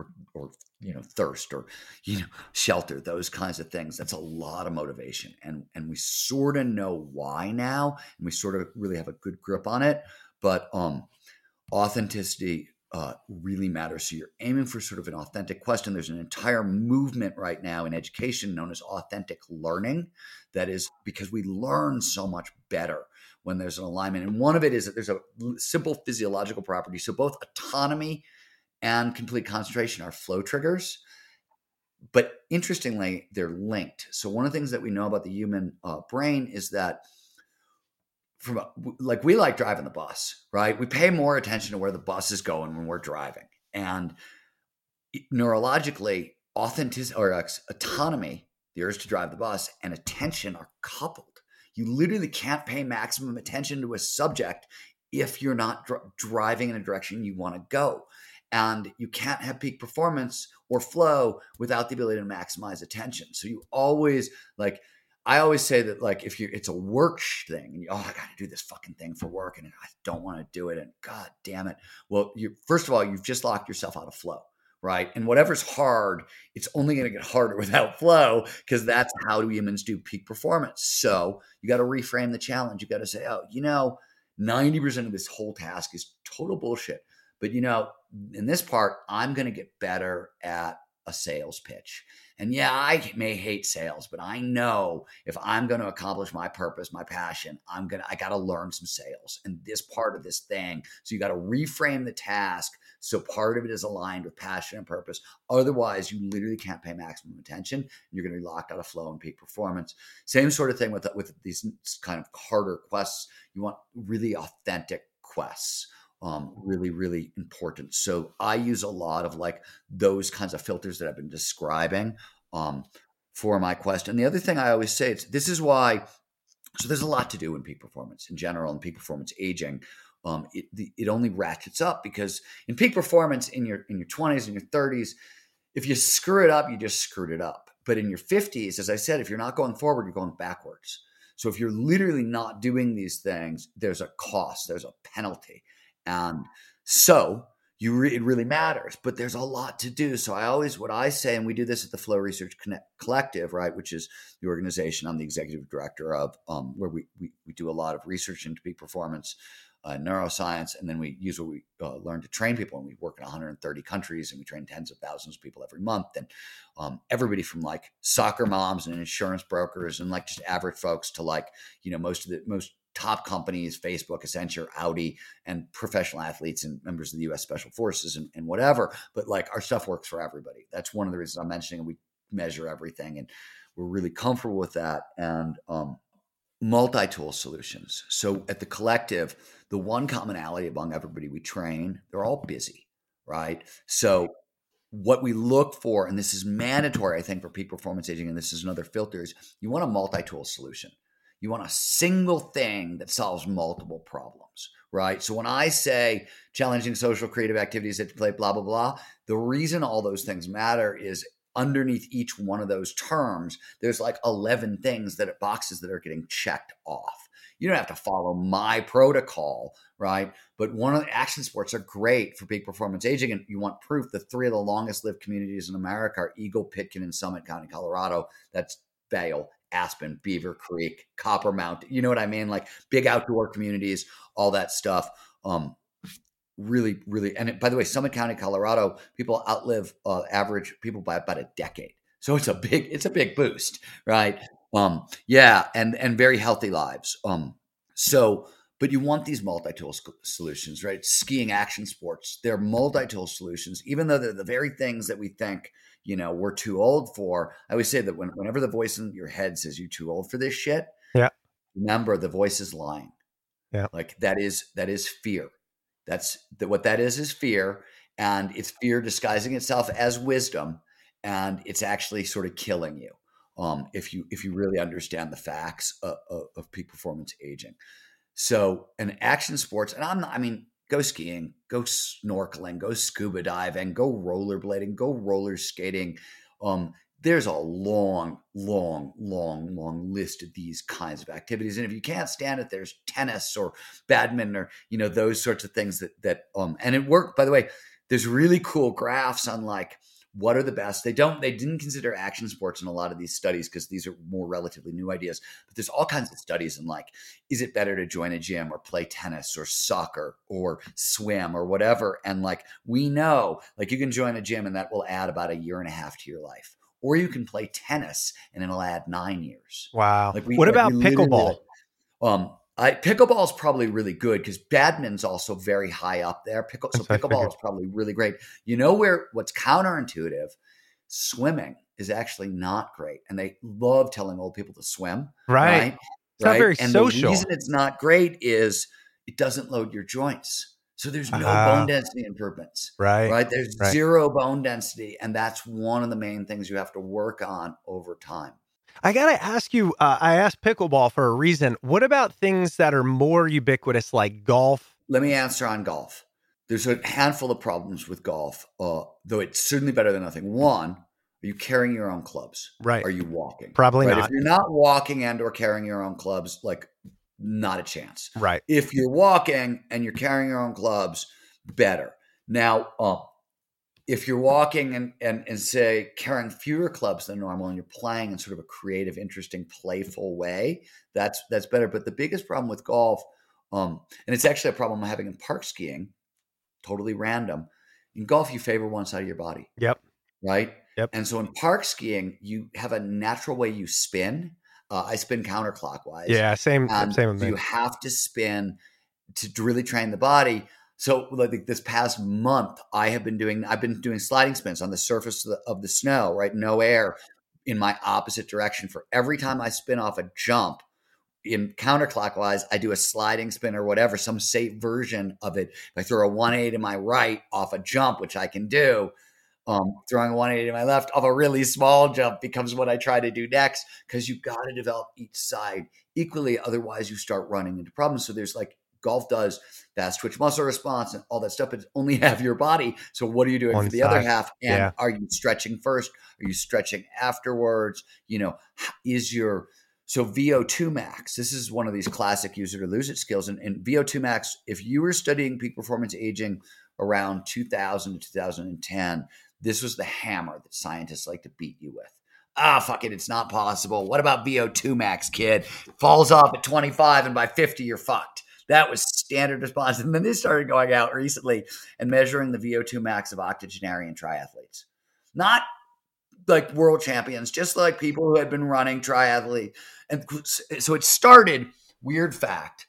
thirst or shelter, those kinds of things. That's a lot of motivation, and we sort of know why now, and we sort of really have a good grip on it. But authenticity really matters. So you're aiming for sort of an authentic quest, and there's an entire movement right now in education known as authentic learning. That is because we learn so much better when there's an alignment. And one of it is that there's a simple physiological property. So both autonomy and complete concentration are flow triggers, but interestingly, they're linked. So one of the things that we know about the human brain is that we like driving the bus, right? We pay more attention to where the bus is going when we're driving. And neurologically, autonomy, the urge to drive the bus, and attention are coupled. You literally can't pay maximum attention to a subject if you're not driving in a direction you want to go. And you can't have peak performance or flow without the ability to maximize attention. So you always I always say that if it's a work thing, and I got to do this fucking thing for work, and I don't want to do it, and God damn it. Well, first of all, you've just locked yourself out of flow, right? And whatever's hard, it's only going to get harder without flow, because that's how humans do peak performance. So you got to reframe the challenge. You got to say, 90% of this whole task is total bullshit. But, in this part, I'm going to get better at a sales pitch. And yeah, I may hate sales, but I know if I'm going to accomplish my purpose, my passion, I got to learn some sales and this part of this thing. So you got to reframe the task so part of it is aligned with passion and purpose. Otherwise, you literally can't pay maximum attention. And you're going to be locked out of flow and peak performance. Same sort of thing with these kind of harder quests. You want really authentic quests. Really, really important. So I use a lot of like those kinds of filters that I've been describing for my quest. And the other thing I always say, this is why, so there's a lot to do in peak performance in general and peak performance aging. It only ratchets up because in peak performance in your 20s and your 30s, if you screw it up, you just screwed it up. But in your 50s, as I said, if you're not going forward, you're going backwards. So if you're literally not doing these things, there's a cost, there's a penalty. And so it really matters, but there's a lot to do. So what I say, and we do this at the Flow Research Collective, right, which is the organization I'm the executive director of, where we do a lot of research into peak performance, neuroscience, and then we use what we learn to train people. And we work in 130 countries, and we train tens of thousands of people every month. And everybody from like soccer moms and insurance brokers and like just average folks to like, most top companies, Facebook, Accenture, Audi, and professional athletes and members of the U.S. Special Forces and whatever. But like our stuff works for everybody. That's one of the reasons I'm mentioning, and we measure everything, and we're really comfortable with that. And multi-tool solutions. So at the collective, the one commonality among everybody we train, they're all busy, right? So what we look for, and this is mandatory, I think, for peak performance aging, and this is another filter, is you want a multi-tool solution. You want a single thing that solves multiple problems, right? So when I say challenging social creative activities that play blah, blah, blah, the reason all those things matter is underneath each one of those terms, there's like 11 boxes that are getting checked off. You don't have to follow my protocol, right? But one of the action sports are great for peak performance aging. And you want proof, the three of the longest lived communities in America are Eagle, Pitkin, and Summit County, Colorado. That's Vail, Aspen, Beaver Creek, Copper Mountain. You know what I mean? Like big outdoor communities, all that stuff. Really, really. And by the way, Summit County, Colorado, people outlive average people by about a decade. So it's a big boost, right? And very healthy lives. But you want these multi-tool solutions, right? Skiing, action sports, they're multi-tool solutions, even though they're the very things that we think, we're too old for. I always say that whenever the voice in your head says you're too old for this shit, remember the voice is lying. Yeah. Like that is fear. What that is fear, and it's fear disguising itself as wisdom, and it's actually sort of killing you if you really understand the facts of peak performance aging. So, and action sports, and go skiing, go snorkeling, go scuba diving, go rollerblading, go roller skating. There's a long list of these kinds of activities. And if you can't stand it, there's tennis or badminton or, those sorts of things that and it worked, by the way. There's really cool graphs on like, what are the best? They didn't consider action sports in a lot of these studies because these are more relatively new ideas, but there's all kinds of studies in like, is it better to join a gym or play tennis or soccer or swim or whatever? And like, we know, like you can join a gym and that will add about 1.5 years to your life. Or you can play tennis and it'll add 9 years. Wow. What about pickleball? Pickleball is probably really good because badminton's also very high up there. Pickleball is probably really great. What's counterintuitive? Swimming is actually not great. And they love telling old people to swim. Right. It's not very social. The reason it's not great is it doesn't load your joints. So there's no bone density improvements, right? There's zero bone density. And that's one of the main things you have to work on over time. I got to ask you, I asked pickleball for a reason. What about things that are more ubiquitous like golf? Let me answer on golf. There's a handful of problems with golf, though it's certainly better than nothing. One, are you carrying your own clubs? Right. Are you walking? Probably not. If you're not walking and or carrying your own clubs, like not a chance. Right. If you're walking and you're carrying your own clubs, better. Now, if you're walking and say carrying fewer clubs than normal and you're playing in sort of a creative, interesting, playful way, that's better. But the biggest problem with golf, and it's actually a problem I'm having in park skiing, totally random. In golf, you favor one side of your body. Yep. Right? Yep. And so in park skiing, you have a natural way you spin. I spin counterclockwise. Yeah, same with me. You have to spin to really train the body. So like this past month, I've been doing sliding spins on the surface of the snow, right? No air in my opposite direction. For every time I spin off a jump in counterclockwise, I do a sliding spin or whatever, some safe version of it. If I throw a 180 to my right off a jump, which I can do, throwing a 180 to my left off a really small jump becomes what I try to do next, because you've got to develop each side equally. Otherwise, you start running into problems. So there's like golf does fast twitch muscle response and all that stuff, but it's only half your body. So what are you doing for the other half? And are you stretching first? Are you stretching afterwards? So VO2 max, this is one of these classic use it or lose it skills. And VO2 max, if you were studying peak performance aging around 2000 to 2010, this was the hammer that scientists like to beat you with. Fuck it, it's not possible. What about VO2 max, kid? Falls off at 25 and by 50, you're fucked. That was standard response. And then they started going out recently and measuring the VO2 max of octogenarian triathletes. Not like world champions, just like people who had been running triathlete. And so it started, weird fact,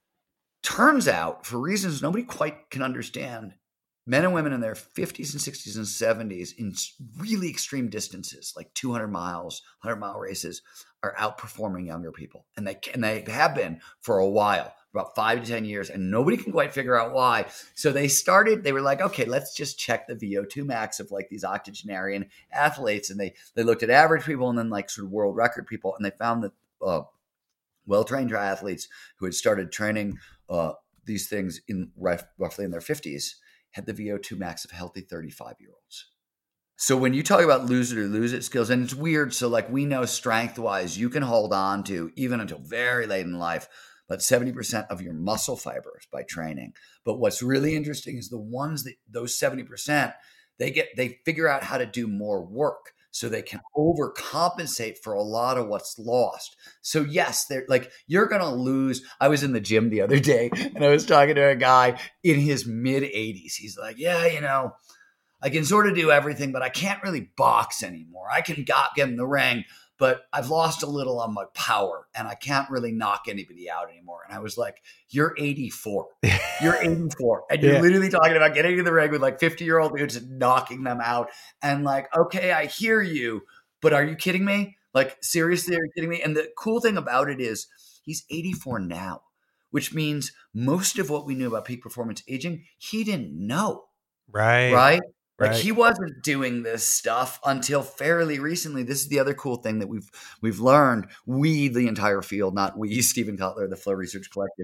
turns out for reasons nobody quite can understand, men and women in their 50s and 60s and 70s in really extreme distances, like 200 miles, 100-mile races, are outperforming younger people. And they have been for a while, about 5 to 10 years, and nobody can quite figure out why. So they were like, okay, let's just check the VO2 max of like these octogenarian athletes. And they looked at average people and then like sort of world record people. And they found that well-trained triathletes who had started training these things in roughly in their 50s had the VO2 max of healthy 35-year-olds. So when you talk about lose it or lose it skills, and it's weird. So like we know strength-wise, you can hold on to, even until very late in life, about 70% of your muscle fibers by training. But what's really interesting is the ones that those 70%, they figure out how to do more work so they can overcompensate for a lot of what's lost. So yes, they're like, you're going to lose. I was in the gym the other day and I was talking to a guy in his mid 80s. He's like, yeah, I can sort of do everything, but I can't really box anymore. I can get in the ring, but I've lost a little on my power and I can't really knock anybody out anymore. And I was like, you're 84. You're 84. And you're literally talking about getting in the ring with like 50-year-old dudes and knocking them out. And like, okay, I hear you, but are you kidding me? Like, seriously, are you kidding me? And the cool thing about it is he's 84 now, which means most of what we knew about peak performance aging, he didn't know. Right? Like he wasn't doing this stuff until fairly recently. This is the other cool thing that we've learned. We, the entire field, not we, Stephen Cutler, the Flow Research Collective,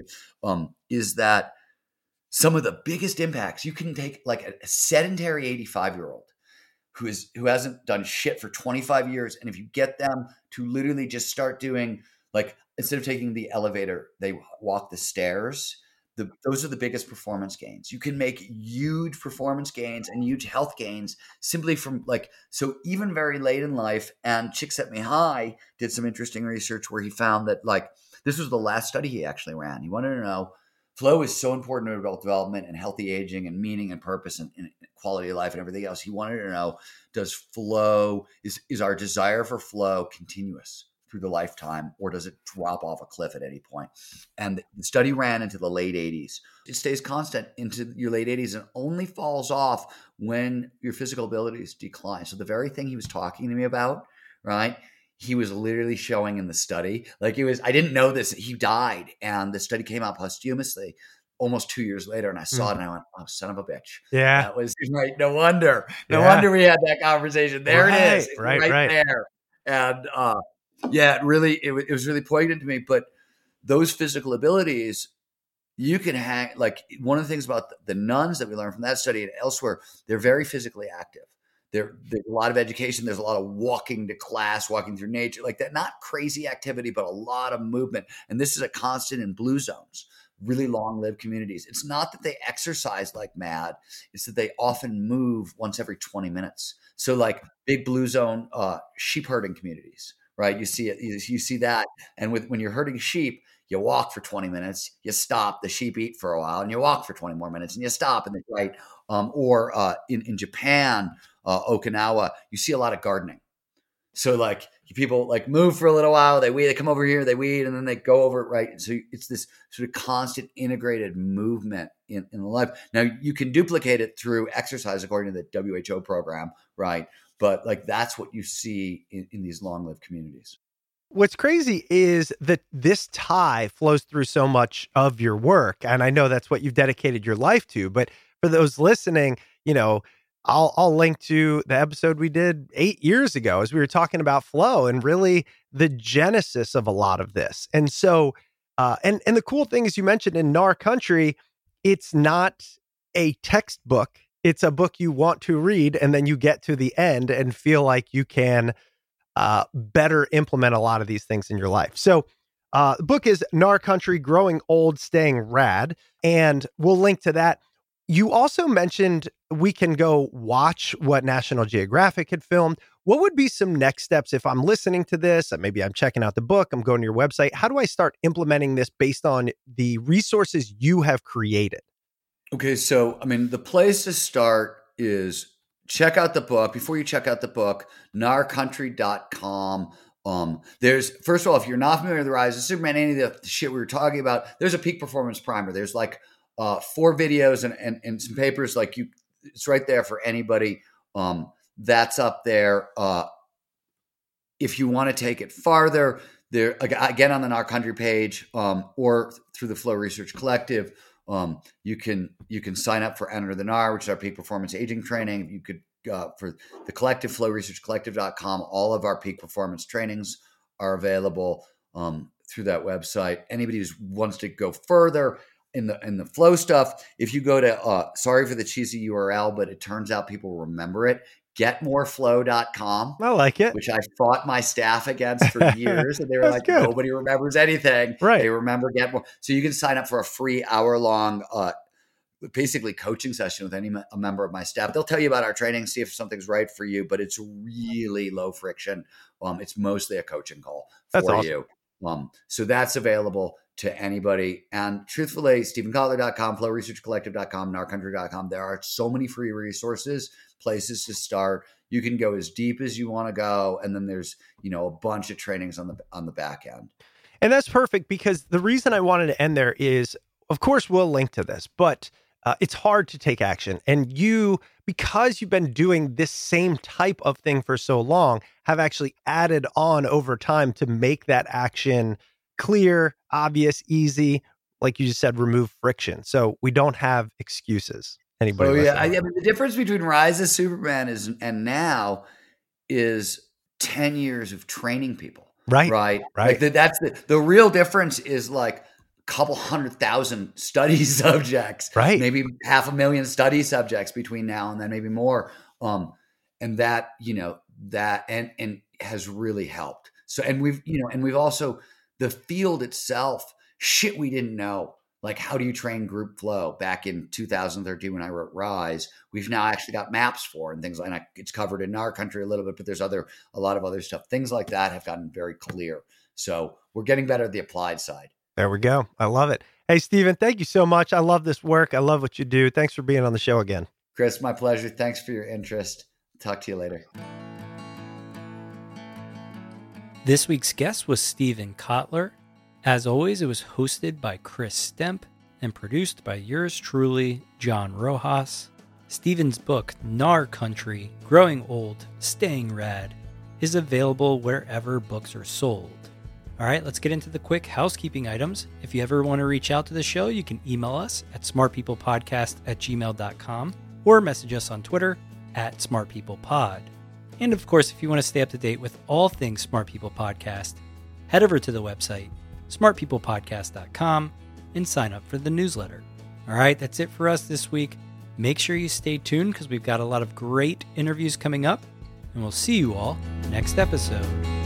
is that some of the biggest impacts you can take, like a sedentary 85-year-old who hasn't done shit for 25 years, and if you get them to literally just start doing, like, instead of taking the elevator, they walk the stairs. Those are the biggest performance gains. You can make huge performance gains and huge health gains simply from so even very late in life. And Csikszentmihalyi did some interesting research where he found that this was the last study he actually ran. He wanted to know, flow is so important to adult development and healthy aging and meaning and purpose and quality of life and everything else. He wanted to know, does flow, is our desire for flow continuous through the lifetime, or does it drop off a cliff at any point? And the study ran into the late 80s. It stays constant into your late 80s and only falls off when your physical abilities decline. So the very thing he was talking to me about, right, he was literally showing in the study. I didn't know this. He died, and the study came out posthumously almost 2 years later, and I saw it and I went, oh, son of a bitch. Yeah. That was right. No wonder we had that conversation. There it is. Right there. And, it was really poignant to me. But those physical abilities, you can hang, one of the things about the nuns that we learned from that study and elsewhere, they're very physically active. There's a lot of education. There's a lot of walking to class, walking through nature, like that. Not crazy activity, but a lot of movement. And this is a constant in blue zones really long-lived communities. It's not that they exercise like mad. It's that they often move once every 20 minutes. So like big blue zone sheep herding communities, right? You see it, you see that. And when you're herding sheep, you walk for 20 minutes, you stop, the sheep eat for a while, and you walk for 20 more minutes, and you stop, and right. Or in Japan, Okinawa, you see a lot of gardening. So like people like move for a little while, they come over here, they weed, and then they go over it, right? So it's this sort of constant integrated movement in life. Now you can duplicate it through exercise according to the WHO program, right? But like that's what you see in these long-lived communities. What's crazy is that this tie flows through so much of your work. And I know that's what you've dedicated your life to. But for those listening, I'll link to the episode we did 8 years ago as we were talking about flow and really the genesis of a lot of this. And so, and the cool thing is you mentioned in Nar Country, it's not a textbook. It's a book you want to read, and then you get to the end and feel like you can better implement a lot of these things in your life. So the book is Nar Country, Growing Old, Staying Rad, and we'll link to that. You also mentioned we can go watch what National Geographic had filmed. What would be some next steps if I'm listening to this? Maybe I'm checking out the book, I'm going to your website. How do I start implementing this based on the resources you have created? Okay, so I mean, the place to start is check out the book. Before you check out the book, narcountry.com. There's, first of all, if you're not familiar with the Rise of Superman, any of the shit we were talking about, there's a peak performance primer. There's like 4 videos and some papers, like it's right there for anybody. That's up there. If you want to take it farther, there again on the Nar Country page, or through the Flow Research Collective, you can sign up for Enter the Nar, which is our peak performance aging training. You could for the collective, flowresearchcollective.com. All of our peak performance trainings are available through that website. Anybody who wants to go further in the flow stuff, if you go to sorry for the cheesy URL, but it turns out people remember it. Getmoreflow.com. I like it. Which I fought my staff against for years. And they were like, good. Nobody remembers anything. Right. They remember Get More. So you can sign up for a free hour-long basically coaching session with a member of my staff. They'll tell you about our training, see if something's right for you, but it's really low friction. It's mostly a coaching call for you. So that's available to anybody. And truthfully, StephenKotler.com, FlowResearchCollective.com, NarCountry.com. There are so many free resources, places to start. You can go as deep as you want to go. And then there's, a bunch of trainings on the back end. And that's perfect, because the reason I wanted to end there is, of course, we'll link to this, but it's hard to take action. And you, because you've been doing this same type of thing for so long, have actually added on over time to make that action clear, obvious, easy. Like you just said, remove friction. So we don't have excuses. Anybody? I mean, the difference between Rise of Superman and now is 10 years of training people. Right. Like that's the real difference is like a couple 100,000 study subjects, right? Maybe 500,000 study subjects between now and then, maybe more. And that, that and has really helped. So, and we've also, the field itself, shit we didn't know. Like, how do you train group flow? Back in 2013 when I wrote Rise, we've now actually got maps for and things like that. It's covered in Nar Country a little bit, but there's a lot of other stuff. Things like that have gotten very clear. So we're getting better at the applied side. There we go. I love it. Hey, Stephen, thank you so much. I love this work. I love what you do. Thanks for being on the show again. Chris, my pleasure. Thanks for your interest. Talk to you later. This week's guest was Stephen Kotler. As always, it was hosted by Chris Stemp and produced by yours truly, John Rojas. Stephen's book, Nar Country, Growing Old, Staying Rad, is available wherever books are sold. All right, let's get into the quick housekeeping items. If you ever want to reach out to the show, you can email us at smartpeoplepodcast@gmail.com or message us on Twitter @smartpeoplepod. And of course, if you want to stay up to date with all things Smart People Podcast, head over to the website smartpeoplepodcast.com and sign up for the newsletter. All right, that's it for us this week. Make sure you stay tuned because we've got a lot of great interviews coming up, and we'll see you all next episode.